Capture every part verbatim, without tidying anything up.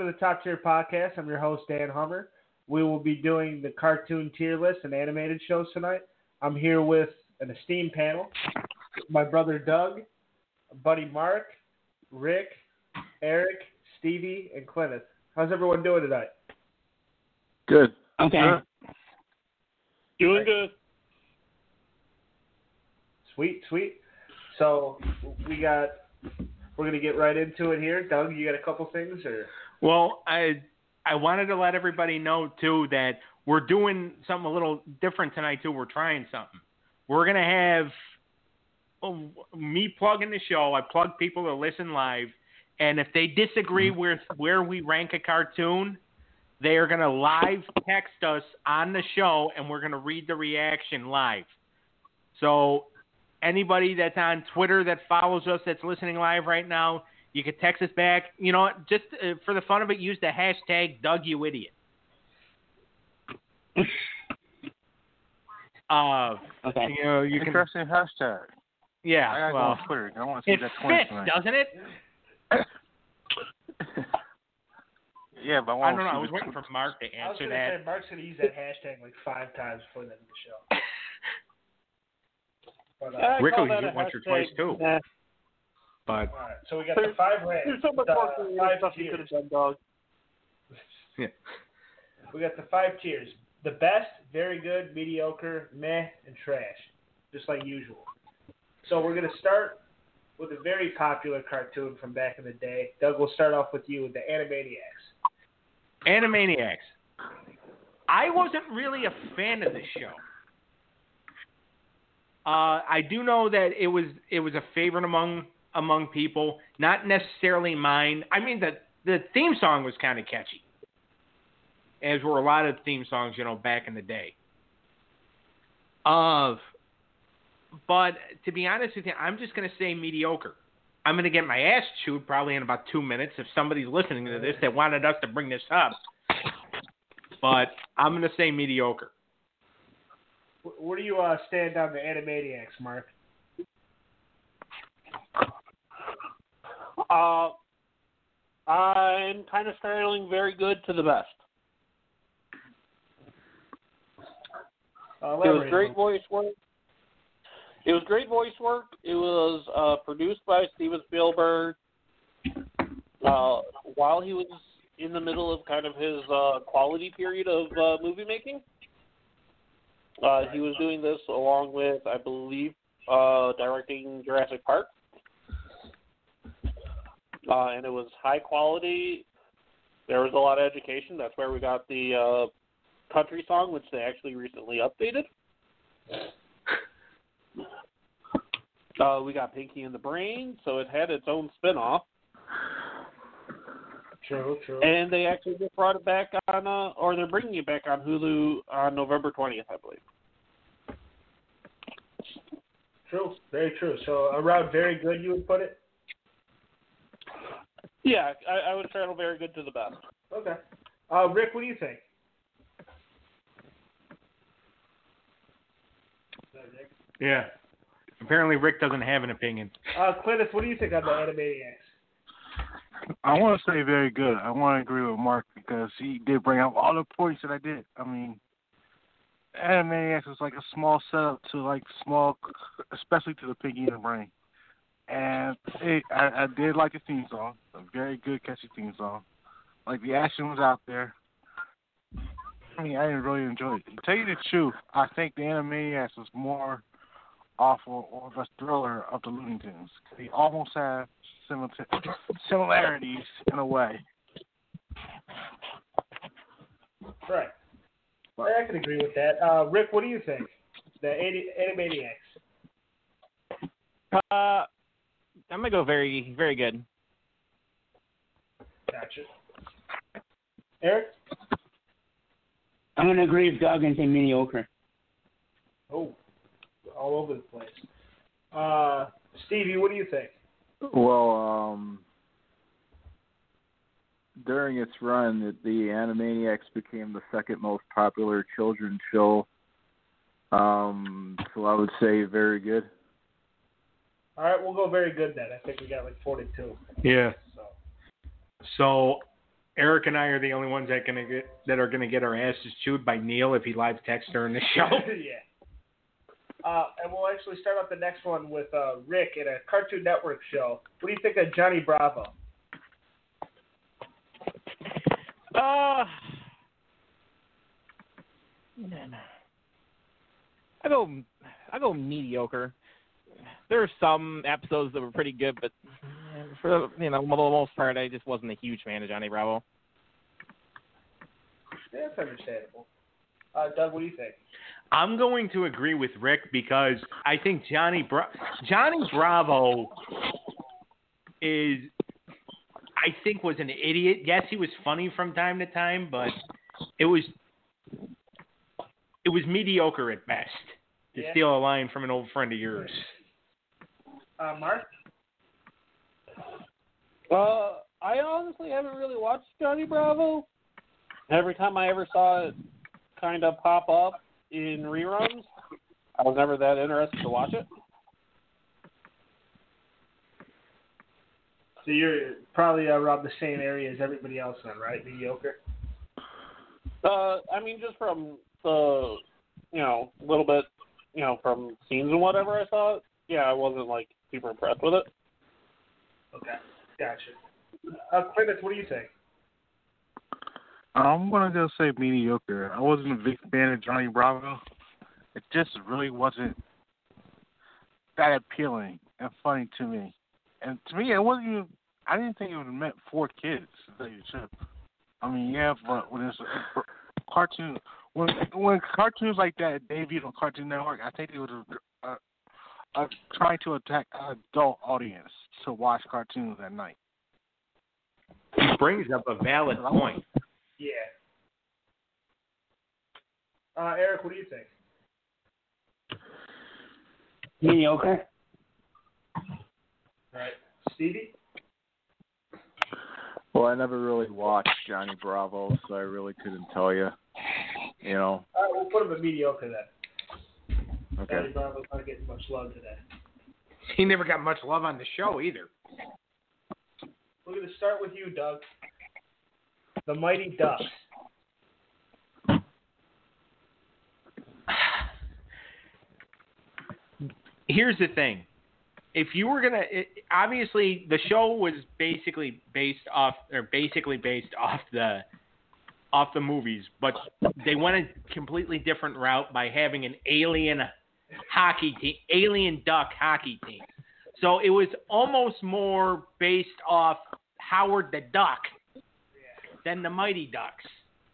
to the Top Tier Podcast. I'm your host, Dan Hummer. We will be doing the cartoon tier list and animated shows tonight. I'm here with an esteemed panel. My brother Doug, buddy Mark, Rick, Eric, Stevie, and Clinton. How's everyone doing tonight? Good. Okay. Sure. Doing good. Sweet, sweet. So we got, we're going to get right into it here. Doug, you got a couple things? Or? Well, I I wanted to let everybody know, too, that we're doing something a little different tonight, too. We're trying something. We're going to have oh, me plugging the show. I plug people to listen live. And if they disagree with where we rank a cartoon, they are going to live text us on the show, and we're going to read the reaction live. So anybody that's on Twitter that follows us that's listening live right now, you can text us back. You know what? Just uh, for the fun of it, use the hashtag DougYouIdiot. uh, okay. You know, you Interesting can, hashtag. Yeah, I gotta well, go on Twitter. I want to see it that twenty fits, tonight. doesn't it? Yeah, but I, I want don't know. to I was see waiting for Mark to I was answer going to that. say Mark's going to use that hashtag like five times before the end of the show. But, uh, Yeah, Rick will call use that it a once or hashtag. twice, too. Yeah. But All right, so we got the five ranks. There's so much the more five stuff you could tiers. have done, dog. Yeah. We got the five tiers. The best, very good, mediocre, meh, and trash. Just like usual. So we're going to start with a very popular cartoon from back in the day. Doug, we'll start off with you with the Animaniacs. Animaniacs. I wasn't really a fan of this show. Uh, I do know that it was it was a favorite among among people, not necessarily mine. I mean, the the theme song was kind of catchy, as were a lot of theme songs, you know, back in the day. Uh, but to be honest with you, I'm just going to say mediocre. I'm going to get my ass chewed probably in about two minutes if somebody's listening to this that wanted us to bring this up. But I'm going to say mediocre. Where do you uh, stand on the Animaniacs, Mark? Uh, I'm kind of straddling very good to the best. Uh, it was great voice work. It was great voice work. It was uh, produced by Steven Spielberg uh, while he was in the middle of kind of his uh, quality period of uh, movie making. Uh, he was doing this along with, I believe, uh, directing Jurassic Park. Uh, and it was high quality. There was a lot of education. That's where we got the uh, country song, which they actually recently updated. Uh, we got Pinky and the Brain, so it had its own spin-off. True, true. And they actually just brought it back on, uh, or they're bringing it back on Hulu on November twentieth, I believe. True, very true. So around very good, you would put it? Yeah, I, I would straddle very good to the best. Okay. Uh, Rick, what do you think? Yeah. Apparently Rick doesn't have an opinion. Uh, Clintus, what do you think on the Animaniacs? I want to say very good. I want to agree with Mark because he did bring up all the points that I did. I mean, Animaniacs was like a small setup to like small, especially to the Pinky and the Brain. And it, I, I did like the theme song, a very good, catchy theme song. Like the action was out there. I mean, I didn't really enjoy it. To tell you the truth, I think the Animaniacs was more awful or the thriller of the Looney Tunes. They almost have similar similarities in a way. Right. Well, I can agree with that. Uh, Rick, what do you think? The Animaniacs. Uh, I'm gonna go very, very good. Gotcha. Eric? I'm gonna agree with Doug and say mediocre. Oh, all over the place. Uh, Stevie, what do you think? Well, um, during its run, the, the Animaniacs became the second most popular children's show. Um, so I would say very good. All right, we'll go very good then. I think we got like forty-two. Yeah. So, So Eric and I are the only ones that gonna get that are gonna get our asses chewed by Neil if he live texts during the show. Yeah. Uh, and we'll actually start off the next one with uh, Rick in a Cartoon Network show. What do you think of Johnny Bravo? Uh, I go, I go mediocre. There are some episodes that were pretty good, but for you know, for the most part, I just wasn't a huge fan of Johnny Bravo. Yeah, that's understandable. Uh, Doug, what do you think? I'm going to agree with Rick because I think Johnny Bra- Johnny Bravo is, I think, was an idiot. Yes, he was funny from time to time, but it was it was mediocre at best. To Yeah. steal a line from an old friend of yours. Uh, Mark? Uh, I honestly haven't really watched Johnny Bravo. Every time I ever saw it kind of pop up in reruns, I was never that interested to watch it. So you're probably around the same area as everybody else then, right? Mediocre? Uh, I mean, just from the, you know, little bit, you know, from scenes and whatever I saw, yeah, I wasn't, like, super impressed with it. Okay, gotcha. Uh, Clemens, what do you think? I'm gonna just say mediocre. I wasn't a big fan of Johnny Bravo. It just really wasn't that appealing and funny to me. And to me, it wasn't even. I didn't think it was meant for kids. To tell you the truth. I mean, yeah, but when it's a cartoon, when when cartoons like that debuted on Cartoon Network, I think it was uh, uh, trying to attack an adult audience to watch cartoons at night. He brings up a valid point. Yeah. Uh, Eric, what do you think? Mediocre. All right. Stevie? Well, I never really watched Johnny Bravo, so I really couldn't tell you. You know. All right, we'll put him at mediocre then. Okay. Johnny Bravo's not getting much love today. He never got much love on the show either. We're going to start with you, Doug. The Mighty Ducks. Here's the thing. If you were gonna, it, obviously the show was basically based off, or basically based off the, off the movies, but they went a completely different route by having an alien hockey team, alien duck hockey team. So it was almost more based off Howard the Duck than the Mighty Ducks.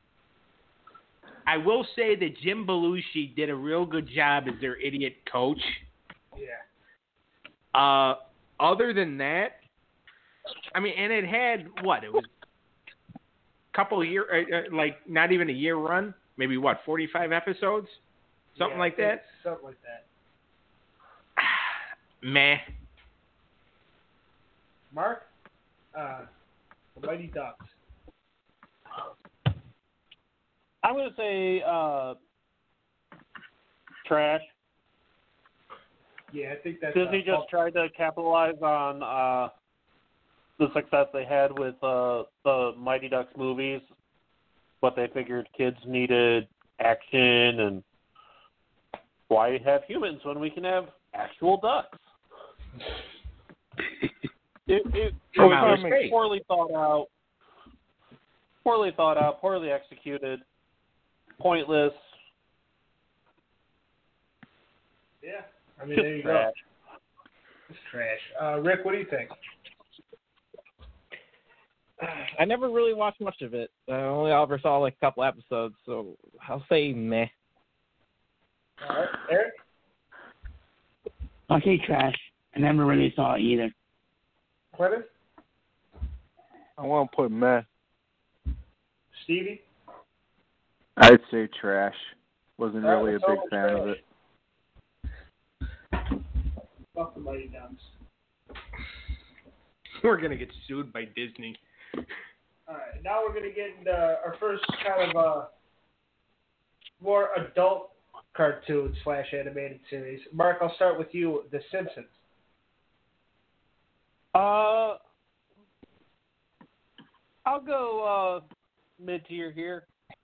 I will say that Jim Belushi did a real good job as their idiot coach. Yeah. Uh, other than that, I mean, and it had what? It was a couple of year, uh, uh, like not even a year run. Maybe what, forty-five episodes, something Yeah, like that. Something like that. Meh. Mark? Uh, the Mighty Ducks. I'm going to say uh, trash. Yeah, I think that's... Disney uh, just tried to capitalize on uh, the success they had with uh, the Mighty Ducks movies, but they figured kids needed action, and why have humans when we can have actual ducks? it, it, it was Great. poorly thought out, poorly thought out, poorly executed, pointless. Yeah, I mean, Just there you trash. go. It's trash. Uh, Rick, what do you think? I never really watched much of it. I only ever saw like a couple episodes, so I'll say meh. All right, Eric? I'll say trash. I never really saw it either. Clinton? I want to put meh. Stevie? I'd say trash. Wasn't All right, really a let's big all fan of trash. it. Fuck the Mighty Ducks. We're gonna get sued by Disney. All right, now we're going to get into our first kind of uh, more adult cartoon slash animated series. Mark, I'll start with you, The Simpsons. Uh, I'll go uh, mid-tier here.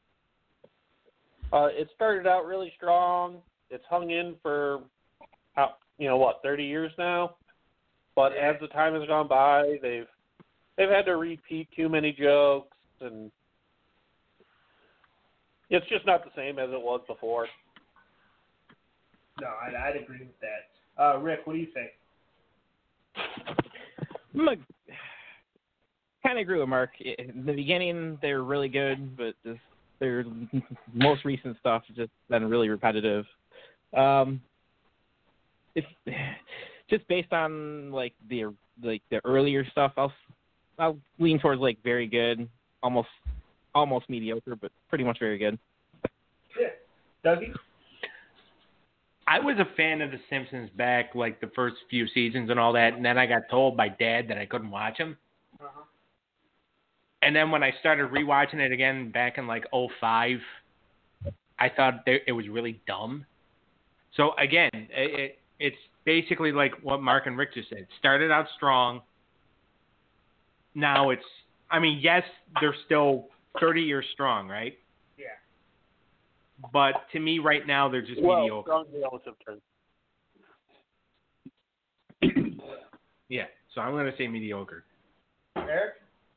Uh, it started out really strong. It's hung in for, uh, you know, what, thirty years now? But as the time has gone by, they've they've had to repeat too many jokes, and it's just not the same as it was before. No, I'd, I'd agree with that. Uh, Rick, what do you think? I'm kind of agree with Mark. In the beginning, they were really good, but just their most recent stuff has just been really repetitive. Um, if just based on like the like the earlier stuff, I'll I'll lean towards like very good, almost almost mediocre, but pretty much very good. Yeah, Dougie. I was a fan of The Simpsons back like the first few seasons and all that, and then I got told by Dad that I couldn't watch them. Uh-huh. And then when I started rewatching it again back in like oh five, I thought it was really dumb. So again, it, it's basically like what Mark and Rick just said. It started out strong. Now it's, I mean, yes, they're still thirty years strong, right? Yeah. But to me right now, they're just well, mediocre. Strong relative term. Yeah, so I'm going to say mediocre. Eric?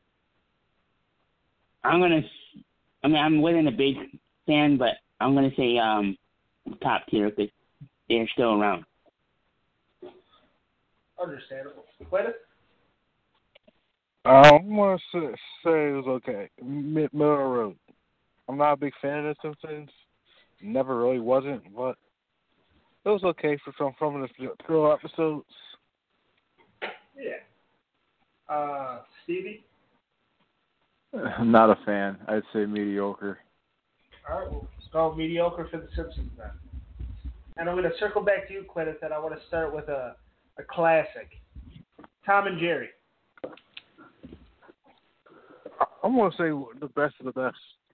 I'm gonna. I mean, I'm wasn't a big fan, but I'm gonna say um, top tier because they're still around. Understandable. Quentin? I'm gonna say, say it was okay. Mid, middle of the road. I'm not a big fan of The Simpsons. Never really wasn't, but it was okay for some from the thrill episodes. Yeah. Uh, Stevie? I'm not a fan. I'd say mediocre. All right, well, let's go mediocre for The Simpsons then. And I'm going to circle back to you, Quentin, and I want to start with a, a classic. Tom and Jerry. I'm gonna say the best of the best.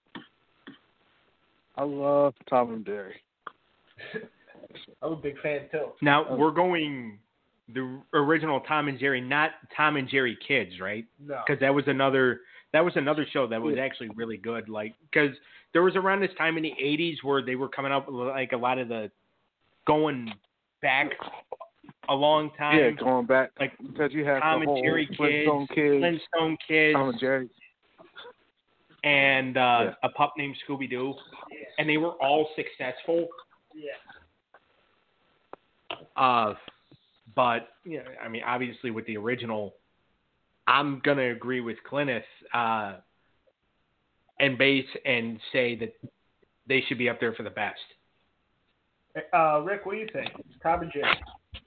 I love Tom and Jerry. I'm a big fan, too. Now, we're going the original Tom and Jerry, not Tom and Jerry Kids, right? No. Because that was another that was another show that was actually really good. Like, because there was around this time in the eighties where they were coming up with like a lot of the going back a long time. Yeah, going back like because you have Tom the and whole Jerry Flintstone Kids, Kids, Flintstone Kids, Tom and Jerry, and uh, yeah. a pup named Scooby Doo, and they were all successful. Yeah. Uh, but yeah, I mean, obviously with the original, I'm gonna agree with Clintus, uh, and base and say that they should be up there for the best. Uh, Rick, what do you think? Tom and Jerry.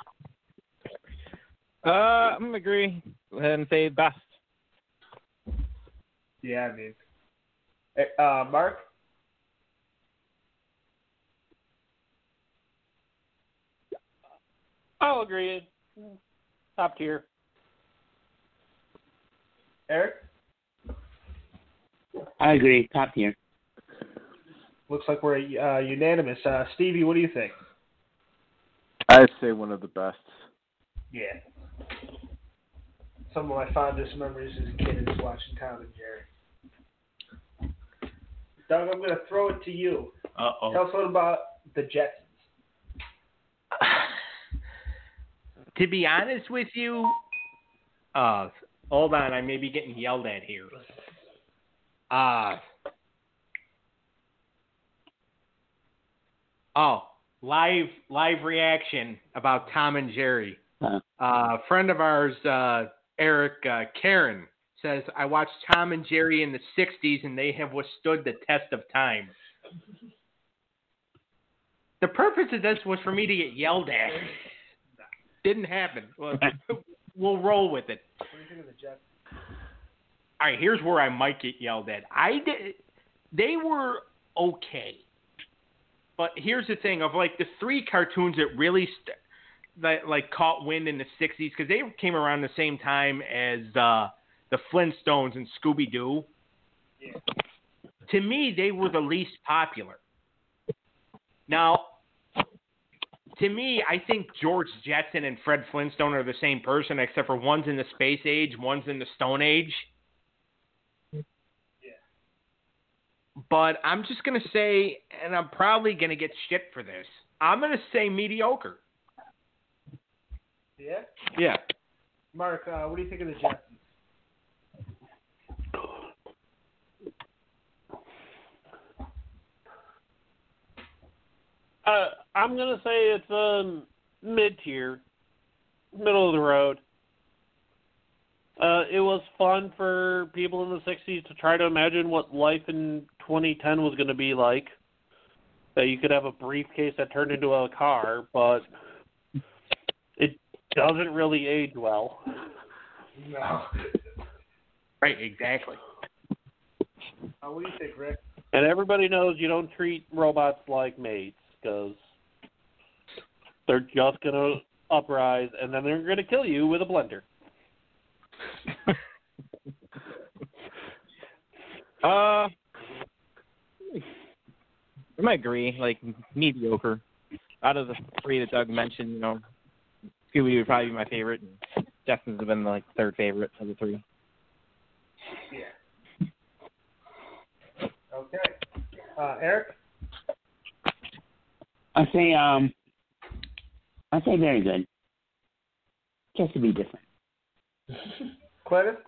Uh, I'm gonna agree and say best. Yeah, I mean. Uh, Mark? I'll agree. Top tier. Eric? I agree. Top tier. Looks like we're uh, unanimous. Uh, Stevie, what do you think? I'd say one of the best. Yeah. Some of my fondest memories as a kid is watching Tom and Jerry. Doug, I'm going to throw it to you. Uh-oh. Tell us a little about the Jetsons. To be honest with you, uh, hold on, I may be getting yelled at here. Uh, oh, live live reaction about Tom and Jerry. Uh, Uh, a friend of ours, uh, Eric uh, Karen, says, I watched Tom and Jerry in the sixties and they have withstood the test of time. The purpose of this was for me to get yelled at. Didn't happen. Well, we'll roll with it. What do you think of the Jetsons? All right, here's where I might get yelled at. I did, they were okay. But here's the thing. Of like the three cartoons that really st- that like caught wind in the sixties, because they came around the same time as uh, the Flintstones and Scooby-Doo. Yeah. To me, they were the least popular. Now, to me, I think George Jetson and Fred Flintstone are the same person, except for one's in the space age, one's in the Stone Age. but I'm just going to say, and I'm probably going to get shit for this, I'm going to say mediocre. Yeah? Yeah. Mark, uh, what do you think of the Jetsons? Uh, I'm going to say it's um, mid-tier, middle of the road. Uh, it was fun for people in the sixties to try to imagine what life in twenty ten was going to be like. That you could have a briefcase that turned into a car, but it doesn't really age well. No. Right, exactly. Uh, what do you think, Rick? And everybody knows you don't treat robots like mates, because they're just going to uprise, and then they're going to kill you with a blender. uh, I might agree. Like mediocre. Out of the three that Doug mentioned, you know, Scooby would probably be my favorite, and Jetsons have been like third favorite of the three. Yeah. Okay. Uh, Eric? I say um, I say very good. Just to be different. Clinton?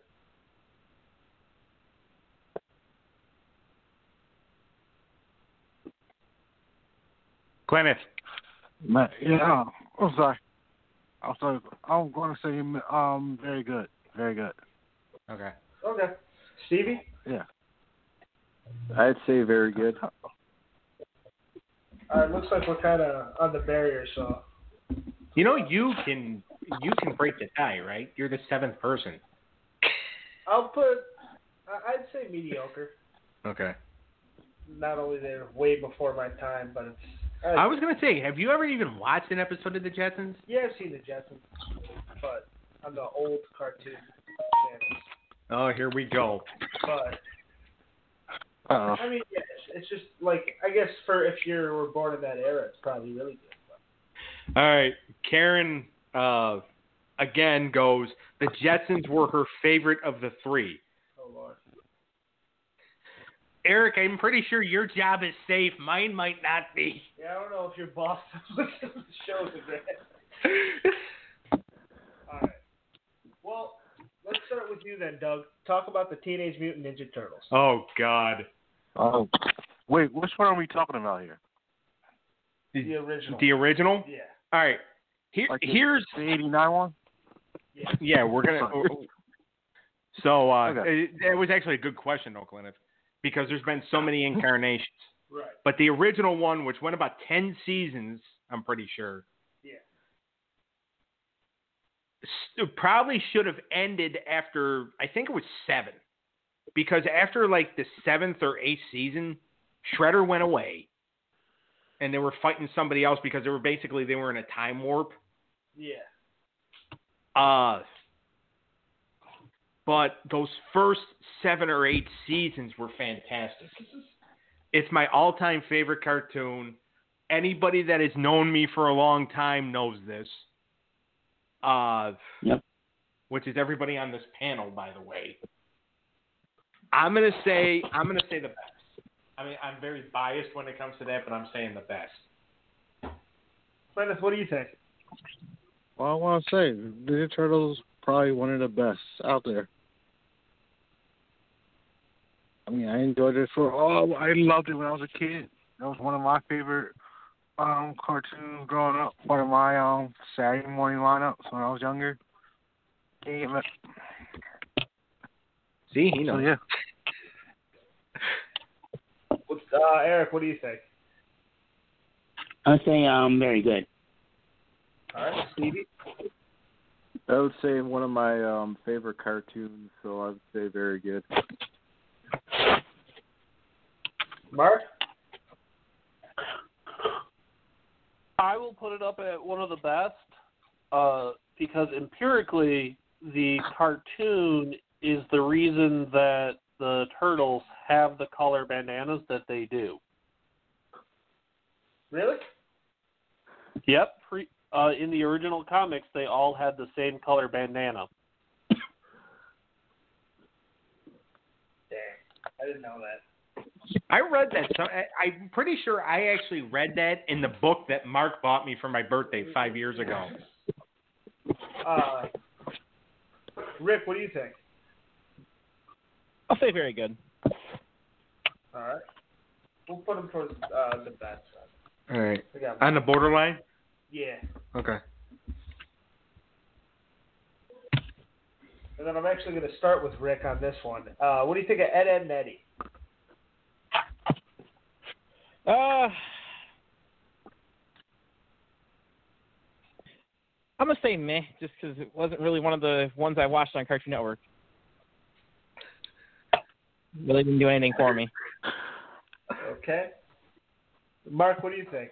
Clinton. Man, yeah, I'm sorry. I'm sorry. I'm going to say um, very good. Very good. Okay. Okay. Stevie? Yeah. I'd say very good. All right, looks like we're kind of on the barrier, so. You know, you can you can break the tie, right? You're the seventh person. I'll put, I'd say mediocre. Okay. Not only they're way before my time, but it's. Uh, I was going to say, have you ever even watched an episode of The Jetsons? Yeah, I've seen the Jetsons, but on the old cartoon channels. Oh, here we go. But, Uh-oh. I mean, yeah, it's, it's just like, I guess for if you were born in that era, it's probably really good. But. All right. Karen, uh, again, goes, the Jetsons were her favorite of the three. Oh, Lord. Eric, I'm pretty sure your job is safe. Mine might not be. Yeah, I don't know if your boss listens to the shows again. All right. Well, let's start with you then, Doug. Talk about the Teenage Mutant Ninja Turtles. Oh, God. Oh, wait, which one are we talking about here? The original. The original? Yeah. All right. Here, Like the, here's the eighty-nine one? Yeah. yeah. We're gonna. So uh, Okay. it, it was actually a good question, though, Clint, because there's been so many incarnations. Right. But the original one, which went about ten seasons, I'm pretty sure. Yeah. St- probably should have ended after, I think it was seven, because after like the seventh or eighth season, Shredder went away. And they were fighting somebody else because they were basically they were in a time warp. Yeah. Uh, but those first seven or eight seasons were fantastic. It's my all-time favorite cartoon. Anybody that has known me for a long time knows this. Uh, Yep. Which is everybody on this panel, by the way. I'm gonna say I'm gonna say the best. I mean, I'm very biased when it comes to that, but I'm saying the best. Kenneth, what do you think? Well, I want to say, Ninja Turtles probably one of the best out there. I mean, I enjoyed it for oh, I loved it when I was a kid. That was one of my favorite um, cartoons growing up. One of my um, Saturday morning lineups when I was younger. Can't get my... See, he knows. So, yeah. Uh, Eric, what do you think? I'd say um very good. All right, Stevie. I would say one of my um, favorite cartoons, so I would say very good. Mark? I will put it up at one of the best uh, because empirically the cartoon is the reason that the Turtles have the color bandanas that they do. Really? Yep. Pre, uh, in the original comics, they all had the same color bandana. Dang. I didn't know that. I read that. So I, I'm pretty sure I actually read that in the book that Mark bought me for my birthday five years ago. Uh, Rick, what do you think? I'll say very good. All right. We'll put him towards uh, the bad side. All right. We got On the borderline? Yeah. Okay. And then I'm actually going to start with Rick on this one. Uh, what do you think of Ed, Ed, and Eddie? Uh, I'm going to say meh, just because it wasn't really one of the ones I watched on Cartoon Network. Really didn't do anything for me. Okay. Mark, what do you think?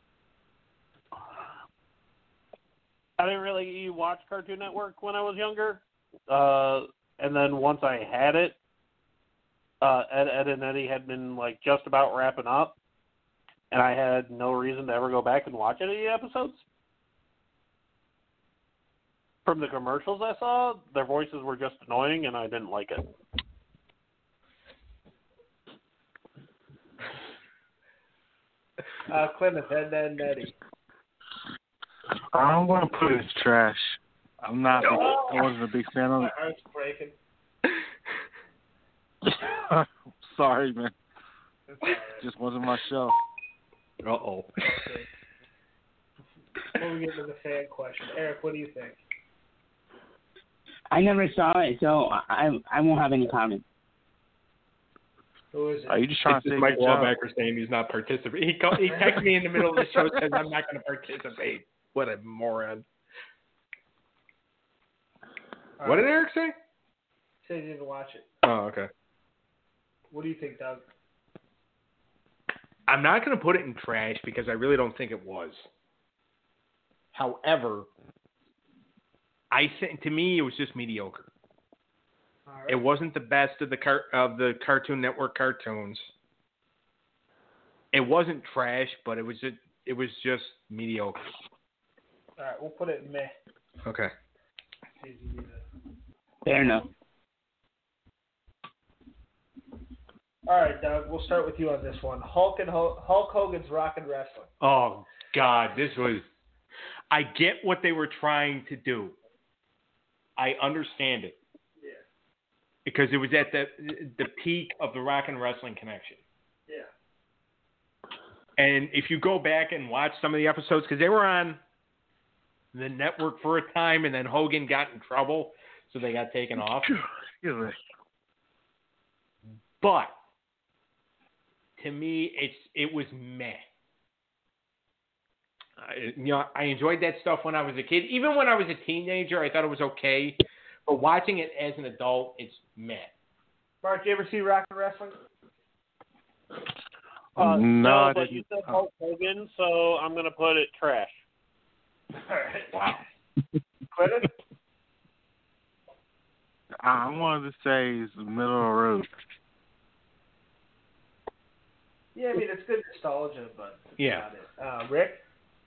I didn't really watch Cartoon Network when I was younger. Uh, and then once I had it, uh, Ed, Ed and Eddie had been like just about wrapping up, and I had no reason to ever go back and watch any of the episodes. From the commercials I saw, their voices were just annoying, and I didn't like it. Uh, Clement, Ed, Ed, and Eddie. I'm going to put it as trash. I'm not. Big, I wasn't a big fan of My it. heart's breaking. Sorry, man. It's all right. Just wasn't my show. Uh oh. Okay. Before we get to the fan question, Eric, what do you think? I never saw it, so I I won't have any comment. Who is it? Are you just trying It's to just say Mike good job? Wahlbecker saying he's not participating. He, called, he texted me in the middle of the show says I'm not going to participate. What a moron. All What right. did Eric say? Said you didn't watch it. Oh, okay. What do you think, Doug? I'm not going to put it in trash because I really don't think it was. However, I think to me it was just mediocre. All right. It wasn't the best of the car- of the Cartoon Network cartoons. It wasn't trash, but it was just it was just mediocre. All right, we'll put it in meh. Okay. See if you need it. Fair enough. All right, Doug, we'll start with you on this one. Hulk and Ho- Hulk Hogan's Rock and Wrestling. Oh God, this was. I get what they were trying to do. I understand it. Yeah. Because it was at the the peak of the Rock and Wrestling connection. Yeah. And if you go back and watch some of the episodes, because they were on the network for a time, and then Hogan got in trouble, so they got taken off. Excuse me. But to me, it's it was meh. I, you know, I enjoyed that stuff when I was a kid. Even when I was a teenager, I thought it was okay. But watching it as an adult, it's meh. Mark, you ever see Rock and Wrestling? Uh, no, no, I but didn't. you said Oh. Hulk Hogan, so I'm going to put it trash. All right. Wow. Clinton? I wanted to say it's the middle of the road. Yeah, I mean, it's good nostalgia, but that's Yeah. about it. Uh, Rick?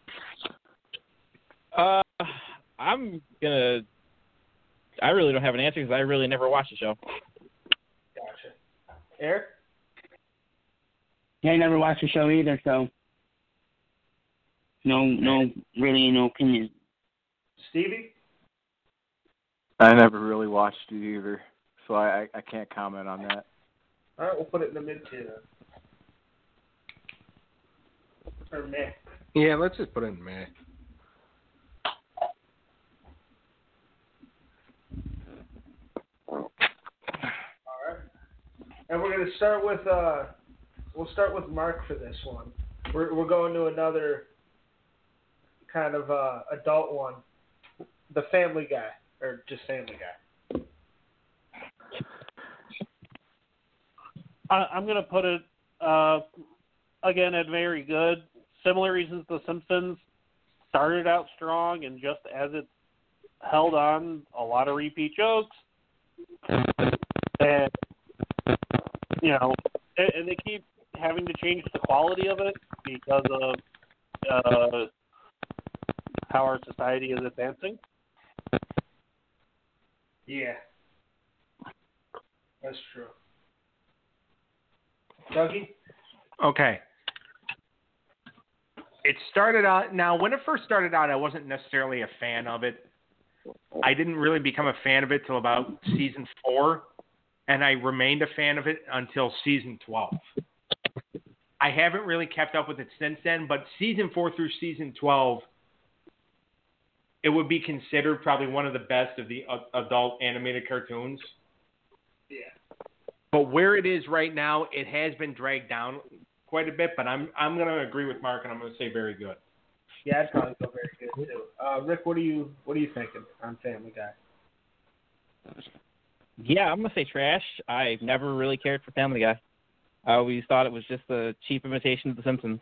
Uh, I'm gonna. I really don't have an answer because I really never watched the show. Gotcha. Eric? Yeah, I never watched the show either, so no, no, really no opinion. Stevie? I never really watched it either, so I, I, I can't comment on that. All right, we'll put it in the mid tier then. Or meh. Yeah, let's just put it in meh. All right. And we're gonna start with uh, we'll start with Mark for this one. We're we're going to another kind of uh, adult one, The Family Guy, or just Family Guy. I, I'm going to put it, uh, again, at very good. Similar reasons The Simpsons started out strong, and just as it held on, a lot of repeat jokes. And, you know, and, and they keep having to change the quality of it because of uh, how our society is advancing. Yeah, that's true. Dougie? Okay. It started out, now when it first started out, I wasn't necessarily a fan of it. I didn't really become a fan of it till about season four, and I remained a fan of it until season twelve. I haven't really kept up with it since then, but season four through season twelve, it would be considered probably one of the best of the uh, adult animated cartoons. Yeah. But where it is right now, it has been dragged down quite a bit, but I'm I'm going to agree with Mark, and I'm going to say very good. Yeah, I'd probably go very good too. Uh, Rick, what are you what are you thinking on Family Guy? Yeah, I'm gonna say trash. I never really cared for Family Guy. I always thought it was just a cheap imitation of The Simpsons.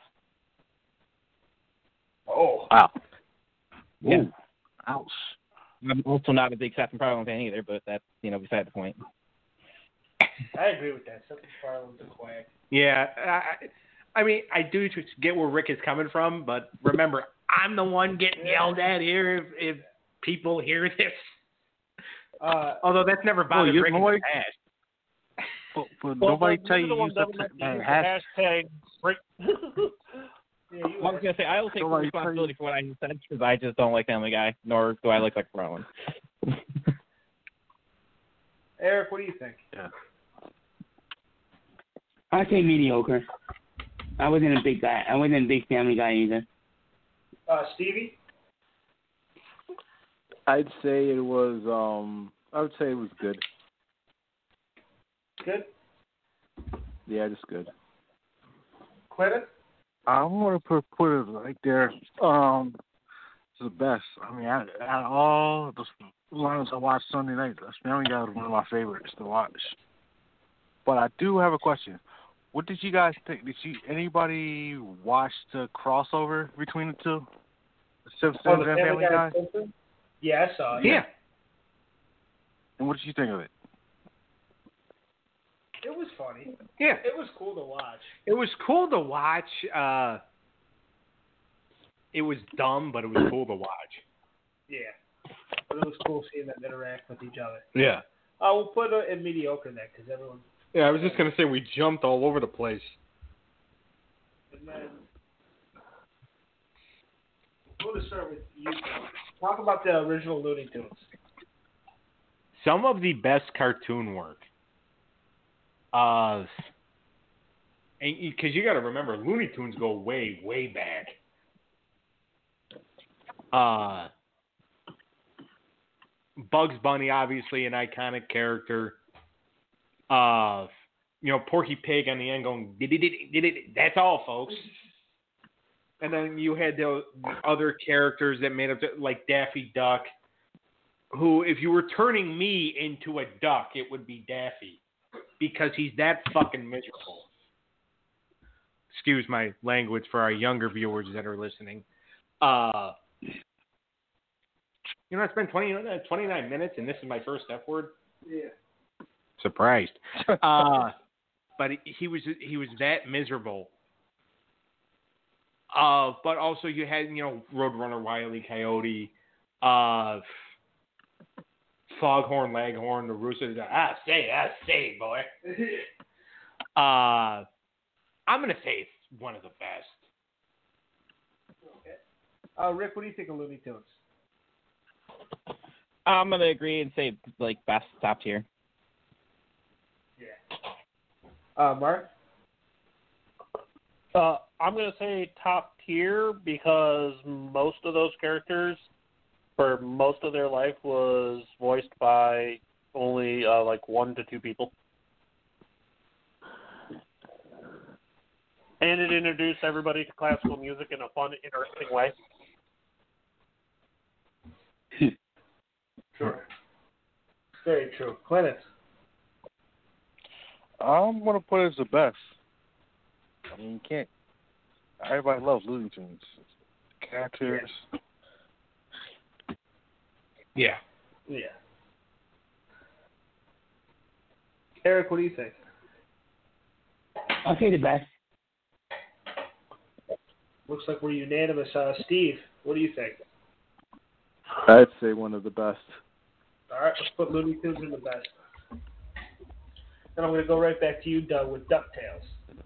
Oh, Wow. Yeah. Ooh. Ouch. I'm also not a big Seth MacFarlane fan either, but that's, you know, beside the point. I agree with that. Seth MacFarlane's a quack. Yeah, I, I mean, I do just get where Rick is coming from, but remember, I'm the one getting yelled at here if, if people hear this. Uh, Although that's never bothered you Rick in know the past. But, but Well, nobody but tell you're you the one use the, that uh, use the hash, hashtag. Break. yeah, you I was gonna say I will take Nobody responsibility for what I just said because I just don't like Family Guy, nor do I like Seth MacFarlane. Eric, what do you think? Yeah. I'd say mediocre. I wasn't a big guy. I wasn't a big Family Guy either. Uh, Stevie? I'd say it was. Um, I would say it was good. Good. Yeah, just good. Quentin? I'm gonna put put it right there. Um, it's the best. I mean, out out of all the ones I watched Sunday night, Family Guy was one of my favorites to watch. But I do have a question. What did you guys think? Did you anybody watch the crossover between the two, The Simpsons Oh, the and Family Family Guy Guy? and Simpsons? Yeah, I saw it. Yeah. And what did you think of it? It was funny. Yeah. It was cool to watch. It was cool to watch. Uh, it was dumb, but it was cool to watch. Yeah. But it was cool seeing them interact with each other. Yeah. Uh, we'll put it in mediocre then, because everyone. Yeah, I was just going to say we jumped all over the place. And then. We'll just start with you. Talk about the original Looney Tunes. Some of the best cartoon work. Uh, because you got to remember, Looney Tunes go way, way back. Uh, Bugs Bunny, obviously an iconic character. Uh, you know, Porky Pig on the end going, did it, did it, that's all, folks. And then you had the other characters that made up, like Daffy Duck, who, if you were turning me into a duck, it would be Daffy. Because he's that fucking miserable. Excuse my language for our younger viewers that are listening. Uh, you know, I spent twenty, twenty-nine minutes, and this is my first F word. Yeah. Surprised. uh, but he was he was that miserable. Uh, but also you had, you know, Roadrunner, Wile E. Coyote, uh, Foghorn, Leghorn, the Roosters. Ah, say, ah, say, boy. uh, I'm going to say it's one of the best. Okay. Uh, Rick, what do you think of Looney Tunes? I'm gonna agree and say like best top tier. Yeah. Uh, Mark? Uh, I'm going to say top tier because most of those characters, for most of their life, was voiced by only uh, like one to two people. And it introduced everybody to classical music in a fun, interesting way. True. Very true. Clinton? I'm gonna put it as the best. I mean, you can't. Everybody loves Looney Tunes. Characters. Yeah. Yeah. Eric, what do you think? I'll say the best. Looks like we're unanimous. Uh, Steve, what do you think? I'd say one of the best. All right, let's put Looney Tunes in the best. Then I'm going to go right back to you, Doug, with DuckTales.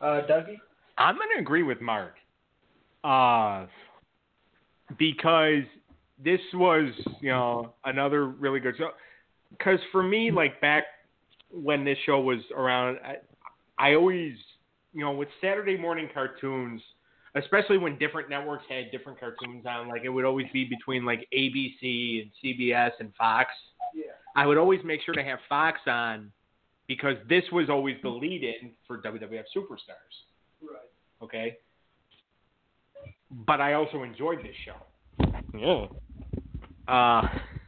Uh, Dougie? I'm going to agree with Mark. Uh, because this was, you know, another really good show. Because for me, like back when this show was around, I, I always, you know, with Saturday morning cartoons, especially when different networks had different cartoons on, like it would always be between like A B C and C B S and Fox. Yeah. I would always make sure to have Fox on because this was always the lead-in for W W F Superstars. Right. Okay? But I also enjoyed this show. Yeah. Uh,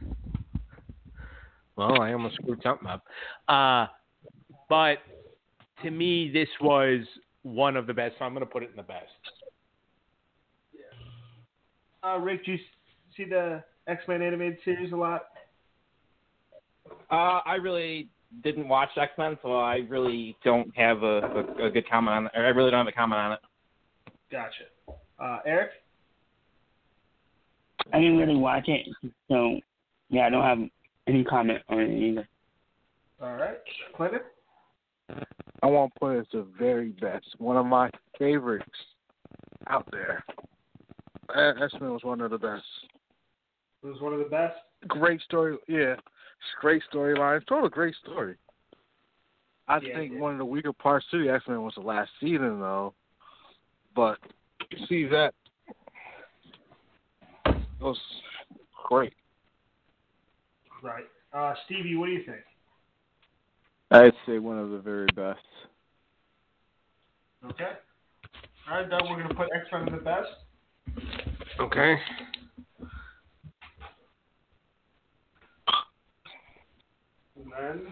well, I almost screwed something up. Uh, but to me, this was one of the best, so I'm going to put it in the best. Yeah. Uh, Rick, do you see the X-Men animated series a lot? Uh, I really didn't watch X-Men, so I really don't have a, a, a good comment on it. I really don't have a comment on it. Gotcha. Uh, Eric? I didn't really watch it, so yeah, I don't have any comment on it either. All right. Clinton? I want to put it as the very best. One of my favorites out there. X-Men was one of the best. It was one of the best? Great story. Yeah. Great storyline. Told a great story. I Yeah, think yeah. one of the weaker parts to the X-Men was the last season, though. But see that it was great. Right. Uh, Stevie, what do you think? I'd say one of the very best. Okay. All right, Doug, we're going to put X-Men in the best. Okay. And then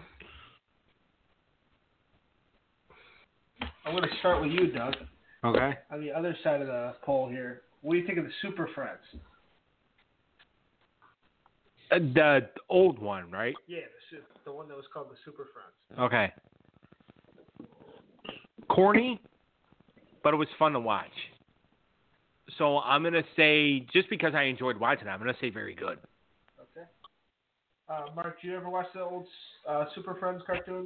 I'm going to start with you, Doug. Okay. On the other side of the poll here, what do you think of the Super Friends? Uh, the old one, right? Yeah, the, su- the one that was called the Super Friends. Okay. Corny, but it was fun to watch. So I'm going to say, just because I enjoyed watching it, I'm going to say very good. Okay. Uh, Mark, do you ever watch the old uh, Super Friends cartoons?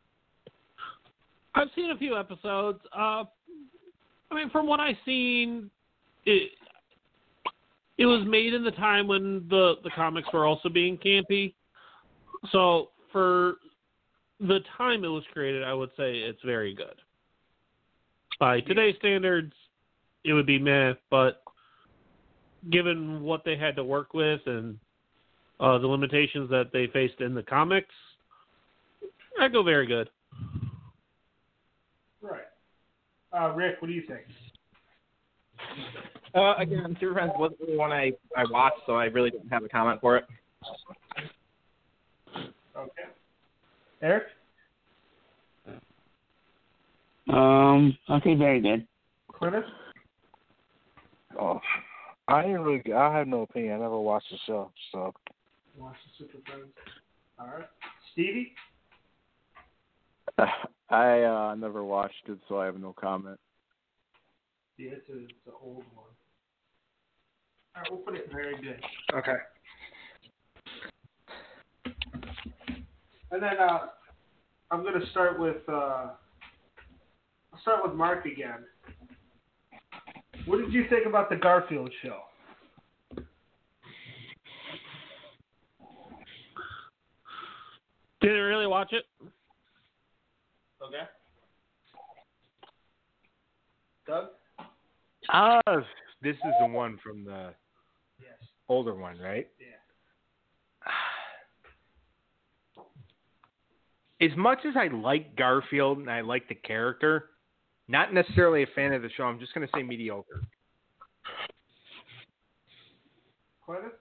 I've seen a few episodes. Uh, I mean, from what I've seen, it it was made in the time when the, the comics were also being campy. So for the time it was created, I would say it's very good. By today's standards, it would be meh, but given what they had to work with and uh, the limitations that they faced in the comics, I'd go very good. Right. Uh, Rick, what do you think? Uh, again, Super Friends wasn't really one I, I watched, so I really didn't have a comment for it. Okay. Eric? Um, I'll say very good. Clinton? Oh, I didn't really. I have no opinion. I never watched the show, so. Watch the Super Friends. All right. Stevie? I uh, never watched it, so I have no comment. Yeah, it's, a, it's an old one. All right, we'll put it very good. Okay. And then uh, I'm going to start with uh, I'll start with Mark again. What did you think about the Garfield show? Didn't really watch it. Okay. Doug? Uh, this is the one from the Yes. older one, right? Yeah. As much as I like Garfield and I like the character, not necessarily a fan of the show. I'm just going to say mediocre. Clinton?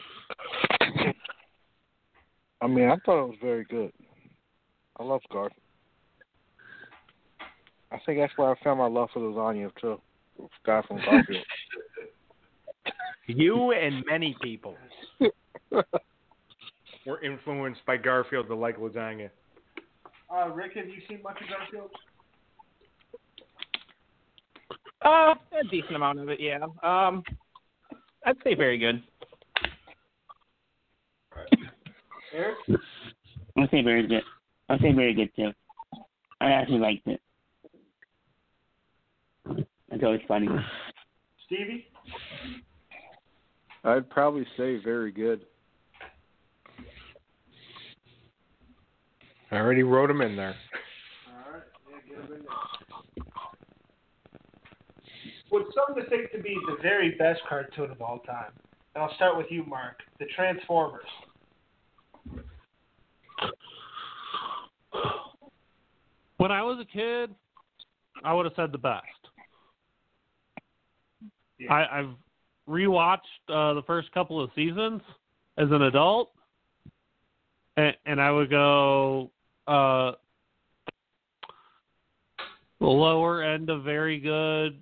I mean, I thought it was very good. I love Garfield. I think that's where I found my love for lasagna too. Guy from Garfield. You and many people were influenced by Garfield to like lasagna. Uh, Rick, have you seen much of Garfield? Uh, a decent amount of it, yeah. Um, I'd say very good. Eric? I'll say very good. I'll say very good too. I actually liked it. always funny. Stevie? I'd probably say very good. I already wrote them in there. All right. Yeah, get them in there. What's some to think to be the very best cartoon of all time? And I'll start with you, Mark. The Transformers. When I was a kid, I would have said the best. Yeah. I, I've rewatched uh, the first couple of seasons as an adult, and, and I would go uh, the lower end of very good,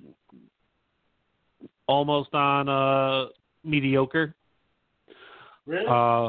almost on uh, mediocre. Really? Uh,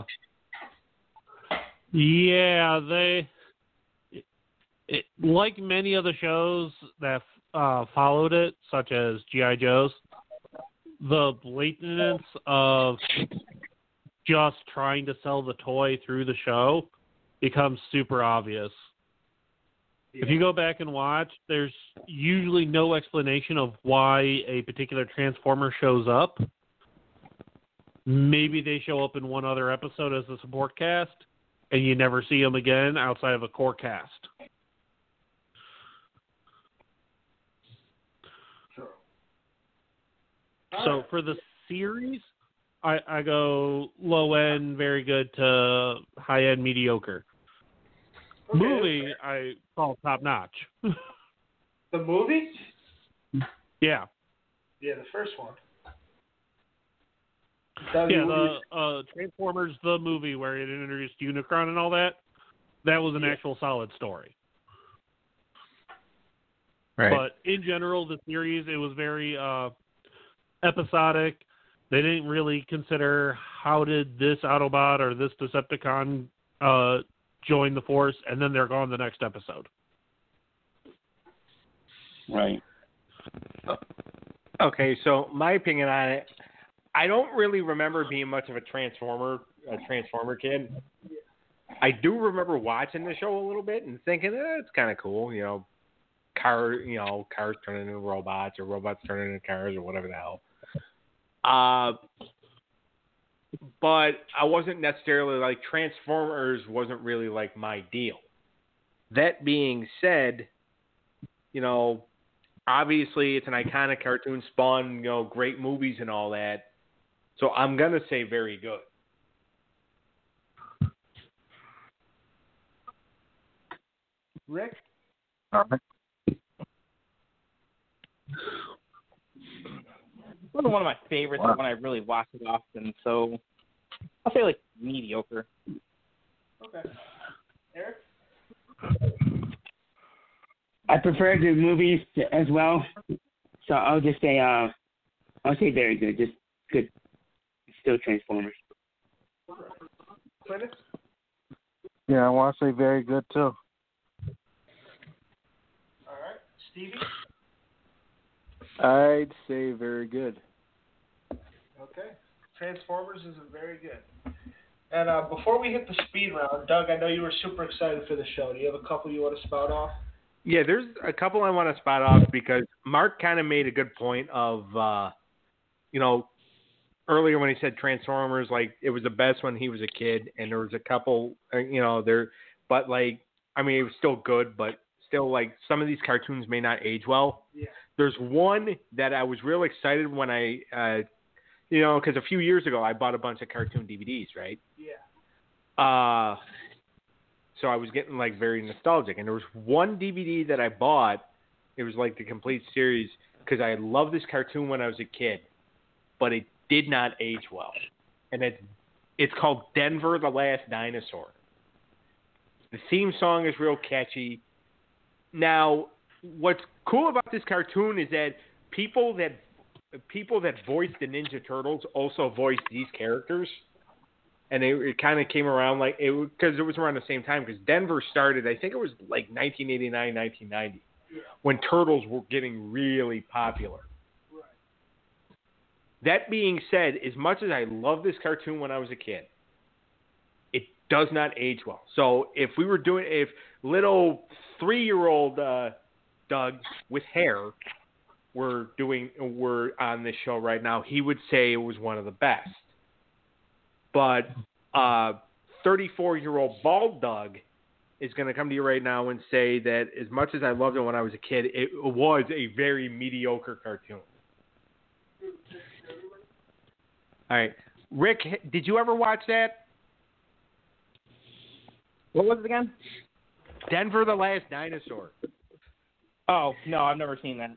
yeah, they it, like many of the shows that uh, followed it, such as G I. Joe's, the blatantness of just trying to sell the toy through the show becomes super obvious. Yeah. If you go back and watch, there's usually no explanation of why a particular Transformer shows up. Maybe they show up in one other episode as a support cast, and you never see them again outside of a core cast. Sure. So for the series, I, I go low end, very good to high end, mediocre. Okay, Movie, okay. I call top notch. The movie? Yeah. Yeah, the first one. Doug, Yeah, what do you- the uh, Transformers, the movie where it introduced Unicron and all that, that was an Yeah. actual solid story. Right. But in general, the series, it was very uh, episodic. They didn't really consider how did this Autobot or this Decepticon uh, join the Force, and then they're gone the next episode. Right. Okay, so my opinion on it, I don't really remember being much of a Transformer a Transformer kid. I do remember watching the show a little bit and thinking, eh, it's kind of cool, you know, car, you know, cars turning into robots or robots turning into cars or whatever the hell. Uh, but I wasn't necessarily like Transformers wasn't really like my deal. That being said, you know, obviously it's an iconic cartoon, spawned, you know, great movies and all that. So I'm going to say very good. Rick? All right. It wasn't one of my favorites, Wow. but when I really watch it often, so I'll say like mediocre. Okay. Eric? I prefer the movies as well, so I'll just say uh, I'll say very good, just good. Still Transformers. Clinton? Yeah, I want to say very good too. All right. Stevie? I'd say very good. Okay. Transformers is a very good. And uh, before we hit the speed round, Doug, I know you were super excited for the show. Do you have a couple you want to spout off? Yeah, there's a couple I want to spot off because Mark kind of made a good point of, uh, you know, earlier when he said Transformers, like it was the best when he was a kid, and there was a couple, uh, you know, there, but like, I mean, it was still good, but still like some of these cartoons may not age well. Yeah. There's one that I was real excited when I, uh, you know, because a few years ago I bought a bunch of cartoon D V Ds, right? Yeah. Uh, so I was getting like very nostalgic, and there was one D V D that I bought. It was like the complete series because I loved this cartoon when I was a kid, but it did not age well, and it's it's called Denver the Last Dinosaur. The theme song is real catchy. Now, what's cool about this cartoon is that people that people that voiced the Ninja Turtles also voiced these characters, and it, it kind of came around like it because it was around the same time because Denver started. I think it was like nineteen eighty-nine, nineteen ninety, when Turtles were getting really popular. That being said, as much as I love this cartoon when I was a kid, it does not age well. So if we were doing, if little three-year-old uh, Doug with hair were doing were on this show right now, he would say it was one of the best. But uh, thirty-four-year-old Bald Doug is going to come to you right now and say that as much as I loved it when I was a kid, it was a very mediocre cartoon. All right. Rick, did you ever watch that? What was it again? Denver the Last Dinosaur. Oh, no, I've never seen that.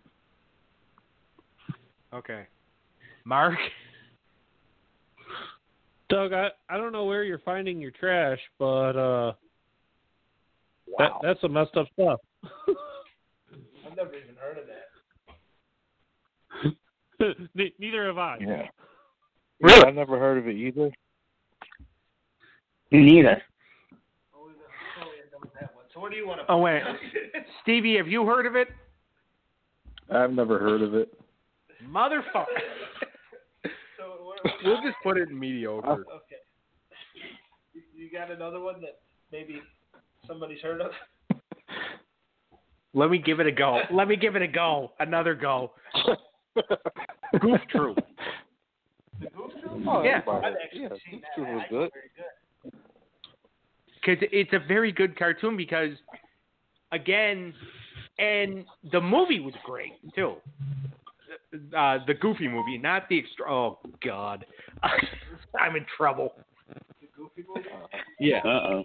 Okay. Mark? Doug, I, I don't know where you're finding your trash, but uh, Wow. that, that's some messed up stuff. I've never even heard of that. Ne- Neither have I. Yeah. Really? I've never heard of it either. Me neither. So what do you want to? Oh wait, Stevie, have you heard of it? I've never heard of it. Motherfucker. So what, We'll just put it in mediocre. okay. You, you got another one that maybe somebody's heard of? Let me give it a go. Let me give it a go. Another go. Goof Troop. The Goof Troop? Oh, Yeah. everybody- I've actually yeah, seen Goof that. Troop was Actually good. very good. Because it's a very good cartoon because, again, and the movie was great, too. Uh, the Goofy movie, not the extra. Oh, God. I'm in trouble. The Goofy movie? Yeah. Uh-oh.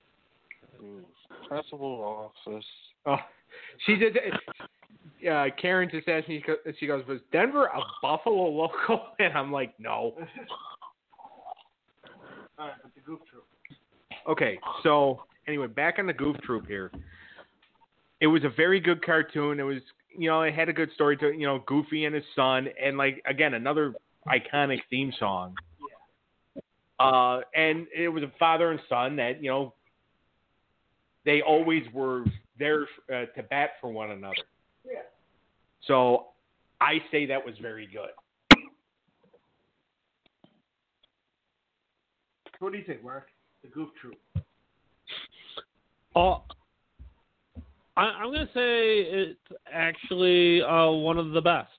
Principal office. Oh, she did. Uh, Karen just asked me. She goes, "Was Denver a Buffalo local?" And I'm like, "No." All right, but the Goof Troop. Okay, so anyway, back on the Goof Troop here. It was a very good cartoon. It was, you know, it had a good story to, you know, Goofy and his son, and like again another iconic theme song. Uh, and it was a father and son that, you know, they always were there uh, to bat for one another. Yeah. So I say that was very good. What do you think, Mark? The Goof Troop. Oh, I, I'm going to say it's actually uh, one of the best.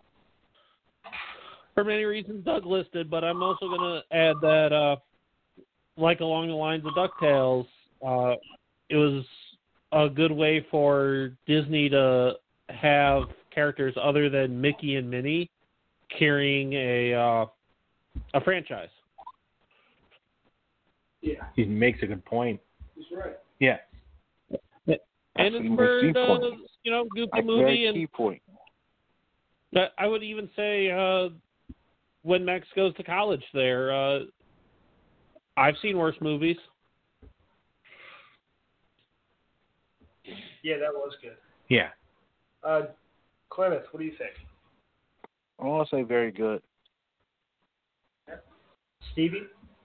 For many reasons Doug listed, but I'm also going to add that, uh, like along the lines of DuckTales, uh, it was a good way for Disney to have characters other than Mickey and Minnie carrying a uh, a franchise. Yeah, He makes a good point. he's right. Yeah. And That's it's a for key the, point. you know, Goofy That's a movie, very and key point. that I would even say uh, when Max goes to college there, uh, I've seen worse movies. Yeah, that was good. Yeah. Uh, Clemens, what do you think? I want to say very good. Stevie?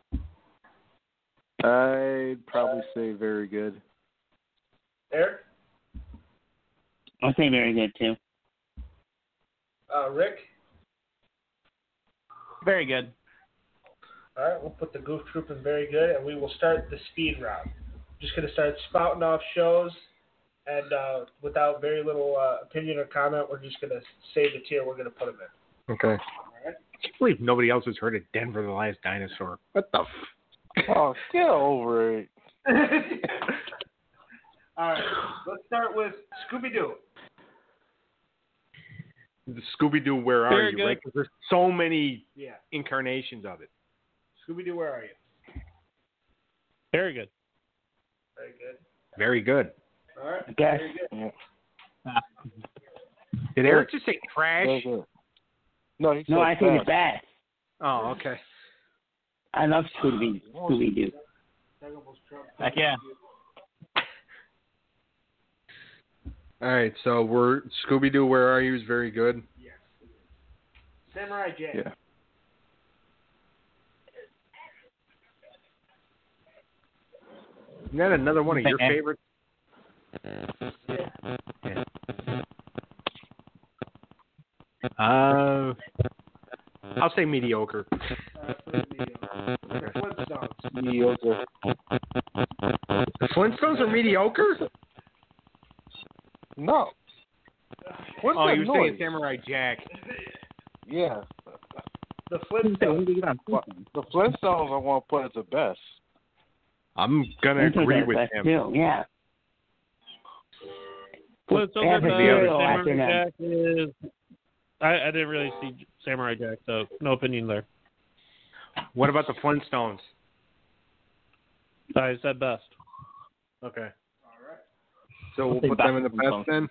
I'd probably say very good. Eric? I'll say very good, too. Uh, Rick? Very good. All right, we'll put the Goof Troop in very good, and we will start the speed round. Just going to start spouting off shows, and uh, without very little uh, opinion or comment, we're just going to say the tier we're going to put them in. Okay. All right? I can't believe nobody else has heard of Denver the Last Dinosaur. What the? F- Oh, get over it. All right, let's start with Scooby-Doo. the Scooby-Doo, Where Are Very You? good. Right? 'Cause there's so many Yeah. incarnations of it. Scooby-Doo, where are you? Very good. Very good. Very good. All right. I guess. Very good. Yeah. Did Eric just say trash? Very good. No, he No, said I think it's bad. bad. Oh, okay. I love Scooby Scooby-Doo. Doug almost trumped. Heck yeah. All right, so we're Scooby-Doo, Where Are You is very good. Yes. Samurai Jack. Yeah. Isn't that another one of your Yeah. favorites? Uh, I'll say mediocre. Uh, for the, uh, the Flintstones. Mediocre. The Flintstones are mediocre? No. What's oh, that you were noise? saying Samurai Jack. Yeah. The Flintstones. Well, the Flintstones I want to put as the best. I'm gonna I think agree that's with best him. too, yeah. Flintstones Yeah, are the best. cereal Samurai after them. Jack is. I, I didn't really see Samurai Jack, so no opinion there. What about the Flintstones? I said best. Okay. So we'll say put back them in the to best Flintstones. then.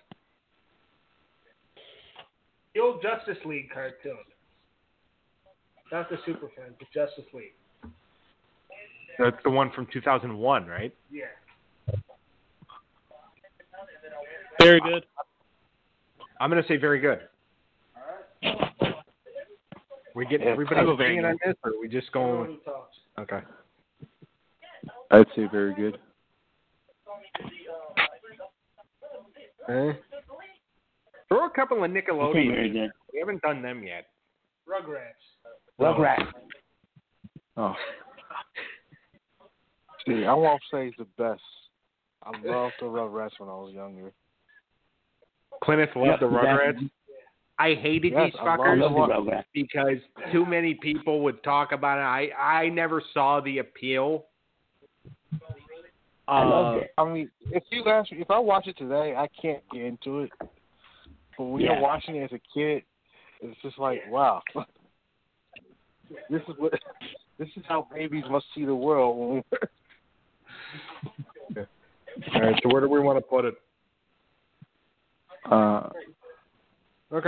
The old Justice League cartoon. Not the Super Friends, the Justice League. That's the one from two thousand one, right? Yeah. Very good. I'm gonna say very good. We get everybody I go very opinion on this, or are we just Everyone going? who talks. Okay. I'd say very good. Okay. Throw a couple of I think Nickelodeon. very good. We haven't done them yet. Rugrats. Rugrats. Oh, See, I won't say it's the best. I loved the Rugrats when I was younger. Plymouth loved Yep, the Rugrats. exactly. I hated Yes, these I love I fuckers love the Rugrats. because too many people would talk about it. I I never saw the appeal. I loved Uh, it. I mean, if you ask me, if I watch it today, I can't get into it. But when Yeah. you're watching it as a kid, it's just like, wow, this is what, this is how babies must see the world. When All right, so where do we want to put it? uh, Okay.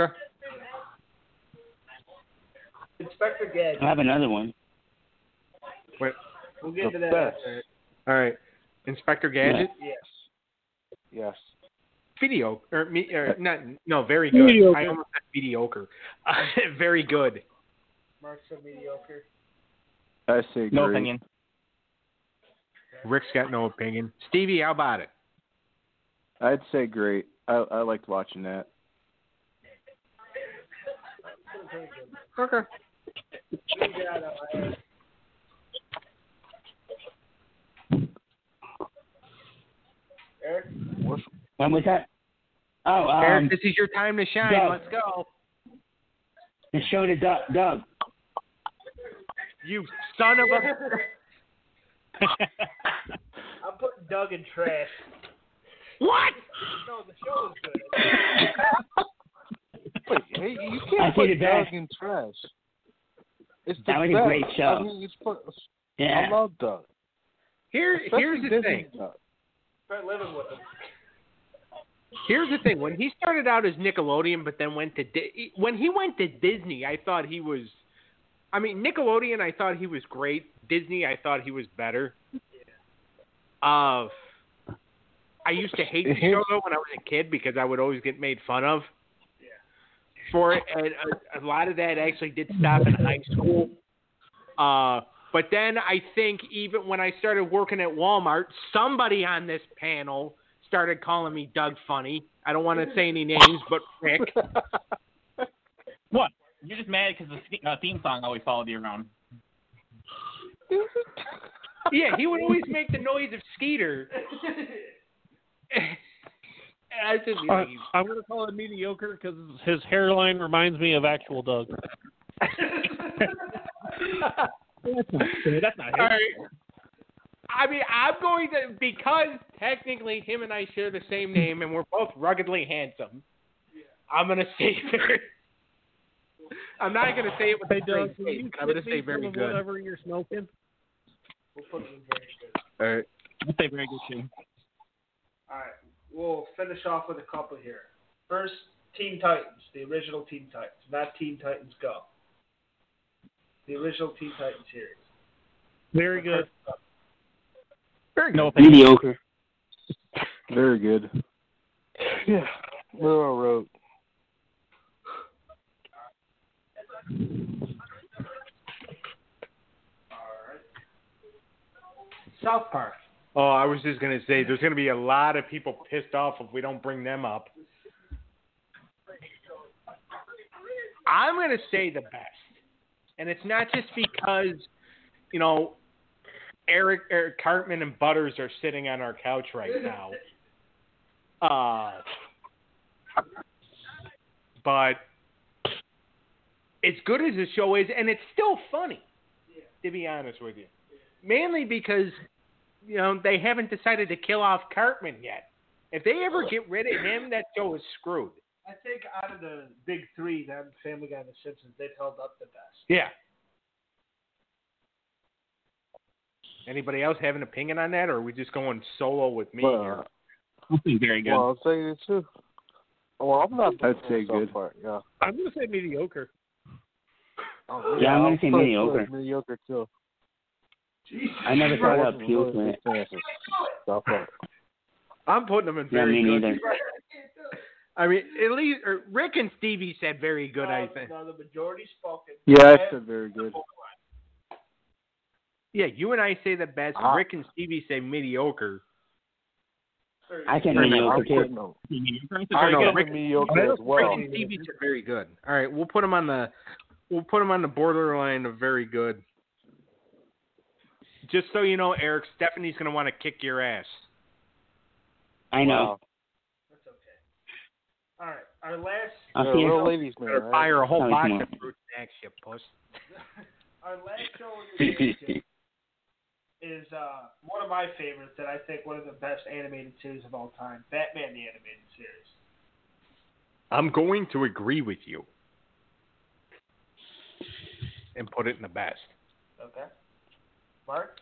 Inspector Gadget. I have another one. Wait. We'll get to the that best. after. All right. Inspector Gadget. Yes. Yes. Video or me or not? No, very good. Mediocre. I almost said mediocre. Uh, very good. Mark said mediocre. I say No great. opinion. Rick's got no opinion. Stevie, how about it? I'd say great. I I liked watching that. Okay. We got, uh, Eric? What's, When was that? Oh, um, Eric, this is your time to shine. Doug. Let's go. the show to Doug. Doug. You son of a. I'm putting Doug in trash. What? No, the show was good. wait, hey, you I can't say put the Doug best. in trash. It's the That was a best. great show. I mean, it's put, Yeah. I love Doug. Here, Especially here's the Disney thing. Doug. Start living with him. Here's the thing. When he started out as Nickelodeon, but then went to Di- when he went to Disney, I thought he was. I mean, Nickelodeon, I thought he was great. Disney, I thought he was better. Uh, I used to hate the show though when I was a kid because I would always get made fun of for it, and a, a lot of that actually did stop in high school. Uh, but then I think even when I started working at Walmart, somebody on this panel started calling me Doug Funny. I don't want to say any names, but Rick. What? You're just mad because the uh, theme song always followed you around. Yeah, he would always make the noise of Skeeter. I just be Uh, like, I'm going to call it mediocre because his hairline reminds me of actual Doug. That's not good. That's not all right. I mean, I'm going to, because technically him and I share the same name and we're both ruggedly handsome, I'm going to say very, I'm not going to say it with Hey, a straight Doug, can face. you I'm going to tip say me very some of good. whatever you're smoking? We'll put him in very good. All right. I'd say very good too. All right. We'll finish off with a couple here. First, Teen Titans, the original Teen Titans, not Teen Titans Go. The original Teen Titans series. Very good. Very good. No opinion. Mediocre. Very good. Yeah. Railroad Road. South Park. Oh, I was just going to say, there's going to be a lot of people pissed off if we don't bring them up. I'm going to say the best. And it's not just because, you know, Eric, Eric Cartman and Butters are sitting on our couch right now. Uh, but as good as the show is, and it's still funny, to be honest with you. Mainly because, you know, they haven't decided to kill off Cartman yet. If they ever get rid of him, that show is screwed. I think out of the big three, them, Family Guy and The Simpsons, they've held up the best. Yeah. Anybody else have an opinion on that, or are we just going solo with me Well, here? Very good. Well, I'll say this too. Well, I'm not. I'd say good. Part, yeah. I'm going to say mediocre. Oh, Yeah, I'm I'll gonna say put- mediocre. put Mediocre too. I never saw that appeal to it. South Park. I'm putting them in Yeah, very me good. neither. I mean, at least or Rick and Stevie said very good, no, I think. No, the majority spoken. Yeah, I said very good. Yeah, you and I say the best. Ah. Rick and Stevie say mediocre. I can Very mediocre I'm too. putting them. I Very know good. Rick mediocre as Rick well. and Stevie said very good. All right, we'll put them on the we'll put them on the borderline of very good. Just so you know, Eric, Stephanie's gonna want to kick your ass. I know. Wow. That's okay. All right, our last I'll You're see a you. real ladies man, Better right? fire a whole Tell me box more. of fruit snacks, you puss. our last show we're going to do is uh, one of my favorites, that I think one of the best animated series of all time, Batman the Animated Series. I'm going to agree with you and put it in the best. Okay. Mark?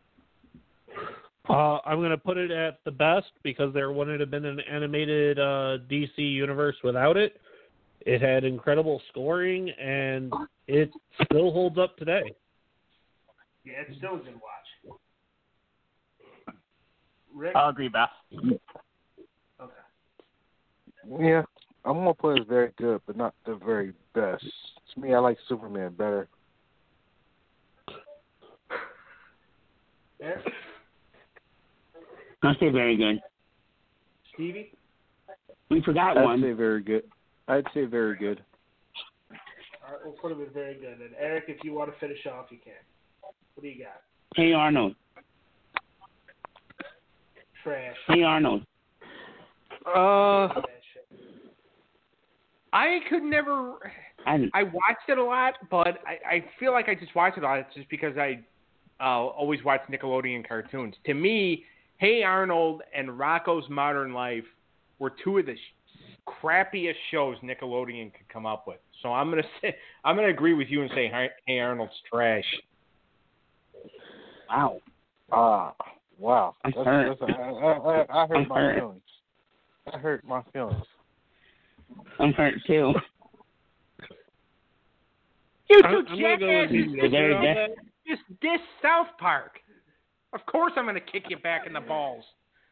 Uh, I'm going to put it at the best because there wouldn't have been an animated uh, D C universe without it. It had incredible scoring, and it still holds up today. Yeah, it's still a good watch. Rick? I'll agree, Beth. Okay. Yeah, I'm gonna put it very good, but not the very best. To me, I like Superman better. Eric? I'll say very good. Stevie? We forgot I'd one. say very good. I'd say very good. All right, we'll put him in very good. And Eric, if you want to finish off, you can. What do you got? Hey Arnold. Trash. Hey Arnold. Uh, Bad shit. I could never. I, I watched it a lot, but I, I feel like I just watched it a lot just because I uh, always watch Nickelodeon cartoons. To me, Hey Arnold and Rocko's Modern Life were two of the sh- crappiest shows Nickelodeon could come up with. So I'm gonna say I'm gonna agree with you and say Hey, hey Arnold's trash. wow. Ah, wow. I'm That's, hurt. that's, I, I, I, I hurt I'm my hurt. feelings. I hurt my feelings. I'm hurt too. You I'm, two I'm going to go with jackasses mediocre very on best. that. just diss South Park. Of course I'm gonna kick you back in the balls.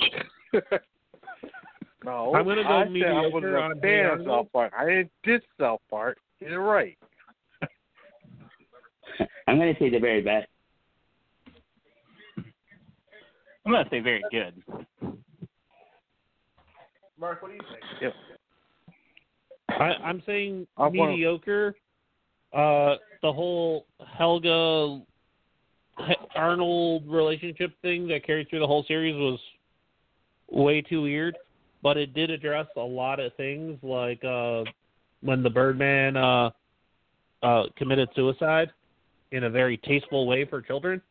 No, I'm gonna go I said I was mediocre a on fan Hey of Arnold. South Park. I didn't diss South Park. You're right. I'm gonna say the very best. I'm going to say very good. Mark, what do you think? Yep. I, I'm saying I wanna- mediocre. Uh, the whole Helga Arnold relationship thing that carried through the whole series was way too weird, but it did address a lot of things, like uh, when the Birdman uh, uh, committed suicide in a very tasteful way for children.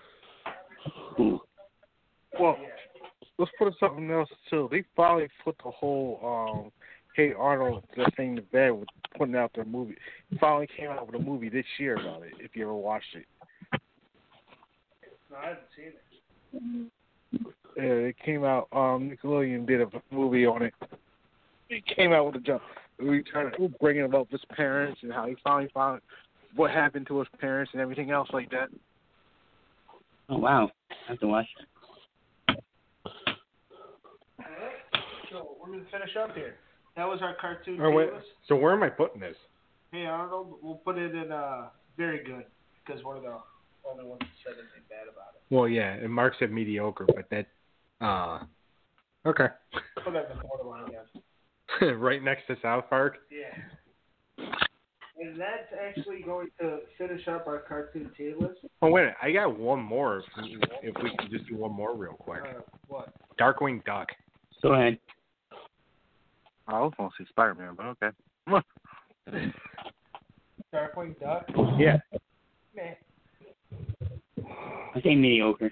Well, let's put it something else too. They finally put the whole um, Hey Arnold the thing to bed with putting out their movie. They finally came out with a movie this year about it. If you ever watched it, No, I haven't seen it. yeah, it came out. Um, Nickelodeon did a movie on it. It came out with a jump. We trying to bringing about his parents and how he finally found what happened to his parents and everything else like that. Oh wow. I have to watch it. All right. So we're going to finish up here. That was our cartoon Oh, wait. tier list. So where am I putting this? Hey Arnold, we'll put it in uh, very good because we're the only ones that said anything bad about it. Well, yeah, and Mark said mediocre, but that, uh, okay, Put it in the borderline, yes. right next to South Park. Yeah. And that's actually going to finish up our cartoon tier list. Oh wait, I got one more. If we, if we can just do one more real quick. Uh, what? Darkwing Duck. Go ahead. I was going to say Spider-Man, but okay. Darkwing Duck. Yeah. Meh. I say mediocre.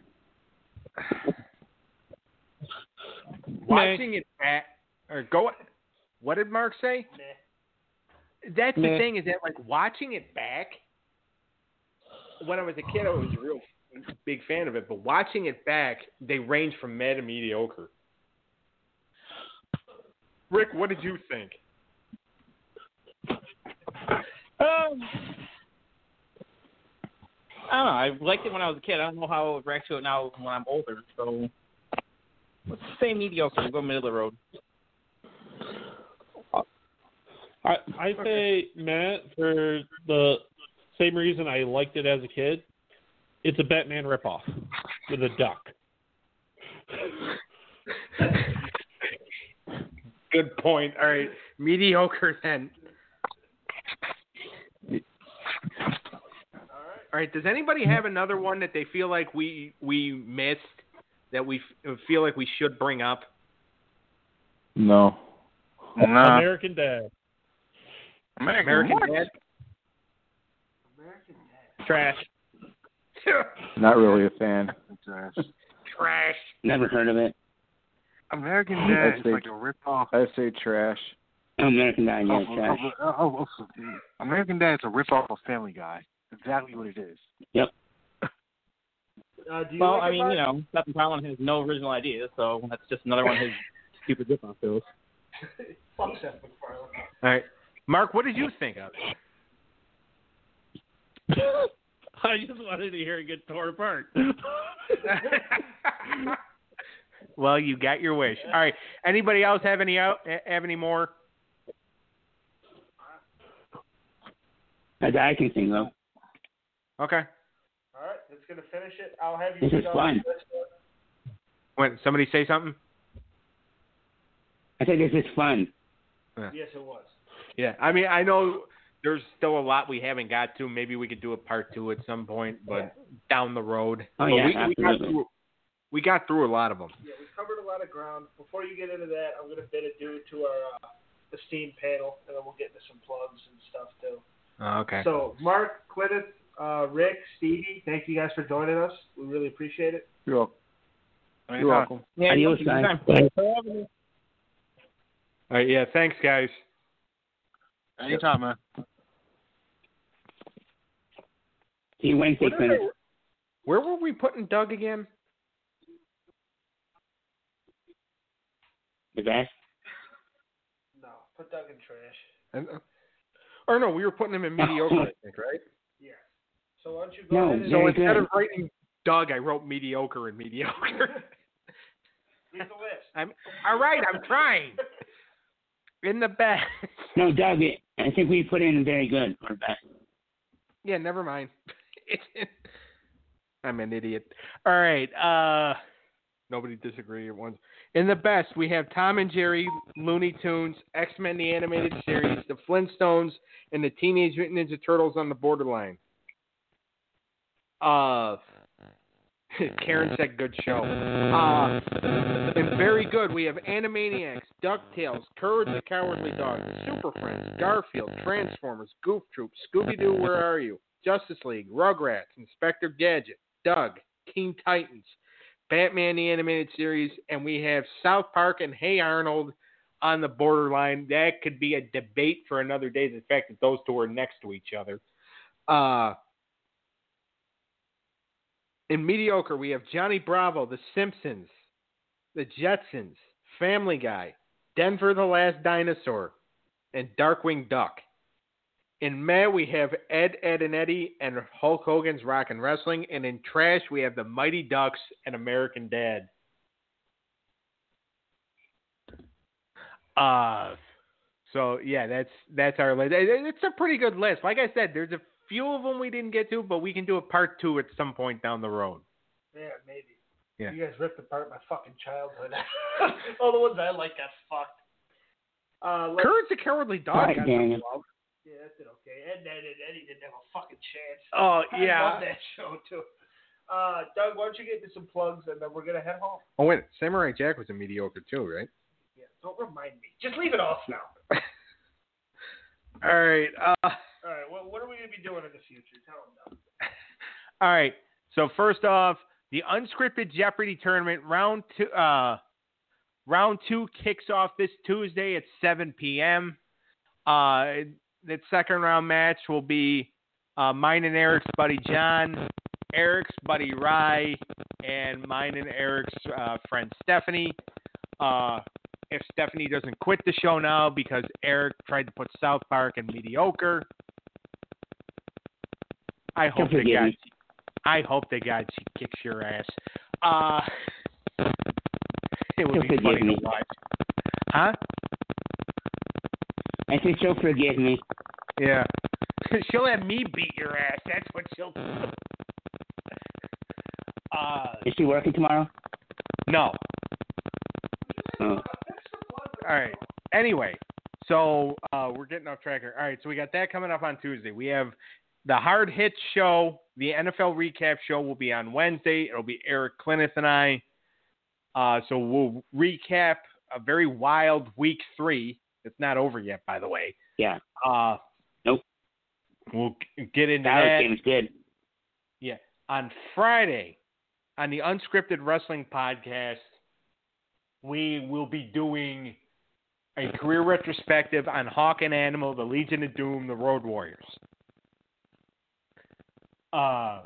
Watching it back, or go. What did Mark say? Meh. That's the Meh. thing is that like watching it back. When I was a kid, I was a real big fan of it, but watching it back, they range from meh to mediocre. Rick, what did you think? Um, I don't know. I liked it when I was a kid. I don't know how I would react to it now when I'm older. So let's say mediocre. We'll go middle of the road. I I say Matt for the same reason I liked it as a kid. It's a Batman ripoff with a duck. Good point. All right, mediocre then. All right. Does anybody have another one that they feel like we we missed that we f- feel like we should bring up? No. No. American Dad. American, American what? Dad. American Dad. Trash. Not really a fan. Trash. Never heard of it. American I'd Dad is say- like a rip-off. I say trash. American Dad, yeah, of- trash. of- of- of- of- American Dad is a rip-off of Family Guy. Exactly what it is. Yep. Uh, do you Well, like I it, mean, Mark? you know, Seth MacFarlane has no original ideas, so that's just another one of his stupid rip-off shows. Fuck Seth MacFarlane. All right, Mark, what did you think of it? I just wanted to hear it get torn apart. Well, you got your wish. All right. Anybody else have any out? Have any more? That I can think of. Okay. All right, that's gonna finish it. I'll have you. This is go fun. this one. When somebody say something? I said this is fun. Yes, it was. Yeah. I mean, I know there's still a lot we haven't got to. Maybe we could do a part two at some point, but down the road. Oh, But yeah, we, we got absolutely. through. We got through a lot of them. Yeah, we covered a lot of ground. Before you get into that, I'm gonna bid adieu to our uh, esteemed panel, and then we'll get into some plugs and stuff too. Oh, okay. So, Mark, Clinton, uh, Rick, Stevie, thank you guys for joining us. We really appreciate it. You're welcome. You're welcome. Yeah, Adios, anytime. guys. Thanks for having me. All right. Yeah. Thanks, guys. Anytime, man. See you Wednesday, Where, Clinton. where were we putting Doug again? The best. No, put Doug in trash. And, uh, or no, we were putting him in mediocre, I think, right? Yeah. So why don't you go No, ahead and So Very instead good. of writing Doug, I wrote mediocre and mediocre. read the list? I'm all right. I'm trying. In the best. No, Doug, it, I think we put in very good or best. Yeah, never mind. I'm an idiot. All right. Uh, nobody disagree at once. In the best, we have Tom and Jerry, Looney Tunes, X-Men the Animated Series, the Flintstones, and the Teenage Mutant Ninja Turtles on the Borderline. Uh, Karen said good show. Uh, and very good, we have Animaniacs, DuckTales, Courage the Cowardly Dog, Super Friends, Garfield, Transformers, Goof Troop, Scooby-Doo, Where Are You?, Justice League, Rugrats, Inspector Gadget, Doug, Teen Titans, Batman the Animated Series, and we have South Park and Hey Arnold on the Borderline. That could be a debate for another day. The fact that those two are next to each other. Uh, in mediocre, we have Johnny Bravo, The Simpsons, The Jetsons, Family Guy, Denver the Last Dinosaur, and Darkwing Duck. In meh, we have Ed, Ed, and Eddie and Hulk Hogan's Rock and Wrestling. And in trash, we have the Mighty Ducks and American Dad. Uh, so, yeah, that's that's our list. It's a pretty good list. Like I said, there's a few of them we didn't get to, but we can do a part two at some point down the road. Yeah, maybe. Yeah. You guys ripped apart my fucking childhood. All the ones I like got fucked. Uh, let's- Courage the Cowardly Dog. All right, got Daniel. some love. Yeah, that did okay. Ed, Ed, and Eddie didn't have a fucking chance. Oh, I yeah. love that show, too. Uh, Doug, why don't you get into some plugs, and then we're going to head home. Oh, wait. Samurai Jack was a mediocre, too, right? Yeah, don't remind me. Just leave it off now. All right. Uh, All right. Well, what are we going to be doing in the future? Tell them now. all right. So first off, the unscripted Jeopardy tournament round two. Uh, round two kicks off this Tuesday at seven p.m. Uh, that second round match will be uh, mine and Eric's buddy John, Eric's buddy Rye, and mine and Eric's uh, friend Stephanie. Uh, if Stephanie doesn't quit the show now because Eric tried to put South Park in mediocre, I hope they got. I hope they got she kicks your ass. Uh, it would be funny to watch. Huh? I said she'll forgive me. Yeah. She'll have me beat your ass. That's what she'll do. Uh, Is she working tomorrow? No. Oh. All right. Anyway, so uh, we're getting off track here. All right, so we got that coming up on Tuesday. We have the Hard Hits show. The N F L recap show will be on Wednesday. It'll be Eric Clineth and I. Uh, so we'll recap a very wild week three. It's not over yet, by the way. Yeah. Uh, nope. We'll get into that. That game's good. Yeah. On Friday, on the Unscripted Wrestling Podcast, we will be doing a career retrospective on Hawk and Animal, the Legion of Doom, the Road Warriors. Uh,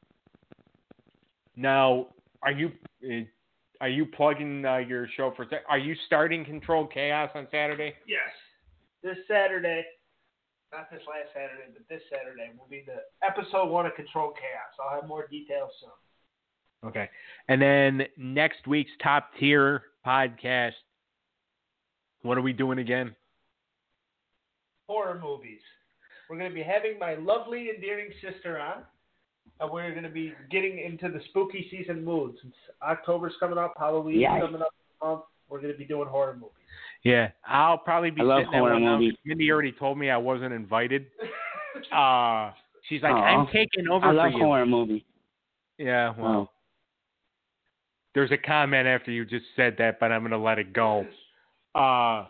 now, are you are you plugging uh, your show for? Are you starting Controlled Chaos on Saturday? Yes, this Saturday. Not this last Saturday, but this Saturday will be the episode one of Controlled Chaos. I'll have more details soon. Okay, and then next week's Top Tier podcast. What are we doing again? Horror movies. We're going to be having my lovely, endearing sister on. And we're going to be getting into the spooky season mood. Since October's coming up, Halloween's yeah. coming up in a month, we're going to be doing horror movies. Yeah, I'll probably be I love sitting horror that one movies. out. Mindy already told me I wasn't invited. uh, she's like, Aww. I'm taking over I for love you. horror movies. Yeah, well, oh. There's a comment after you just said that, but I'm going to let it go. Uh,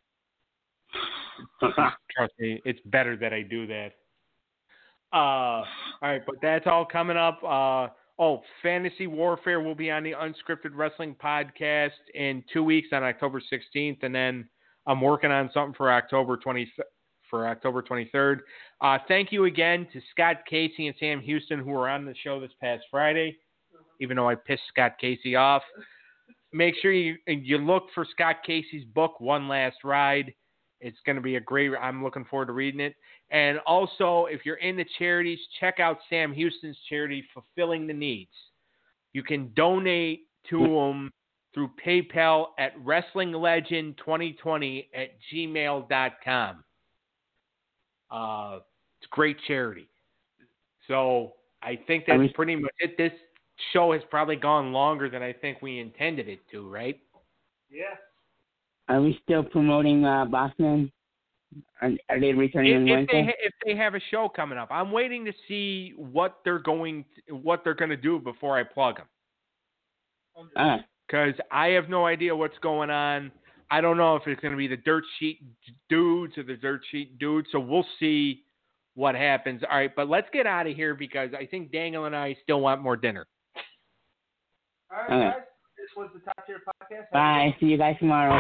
trust me, it's better that I do that. Uh, all right, but that's all coming up. Uh, oh, Fantasy Warfare will be on the Unscripted Wrestling Podcast in two weeks on October sixteenth, and then I'm working on something for October twentieth for October twenty-third. Uh, thank you again to Scott Casey and Sam Houston who were on the show this past Friday, even though I pissed Scott Casey off. Make sure you you look for Scott Casey's book, One Last Ride. It's going to be a great – I'm looking forward to reading it. And also, if you're into charities, check out Sam Houston's charity, Fulfilling the Needs. You can donate to them through PayPal at wrestling legend twenty twenty at gmail dot com. Uh, it's a great charity. So I think that's pretty much it. This show has probably gone longer than I think we intended it to, right? Yeah. Are we still promoting uh, Bossman? Are, are they returning on If, if Wednesday? they ha- if they have a show coming up, I'm waiting to see what they're going to, what they're going to do before I plug them. Ah. Because I have no idea what's going on. I don't know if it's going to be the Dirt Sheet dudes or the Dirt Sheet dudes. So we'll see what happens. All right, but let's get out of here because I think Daniel and I still want more dinner. All right, All right. guys. This was the Top Tier Podcast. Bye. See you guys tomorrow.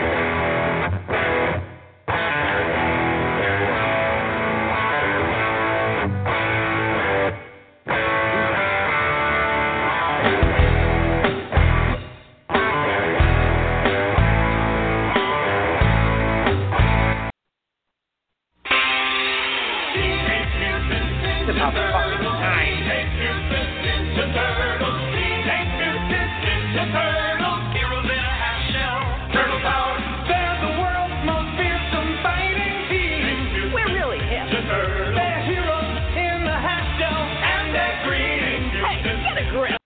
It's about fucking time. We're really hip. Hey, get a grip.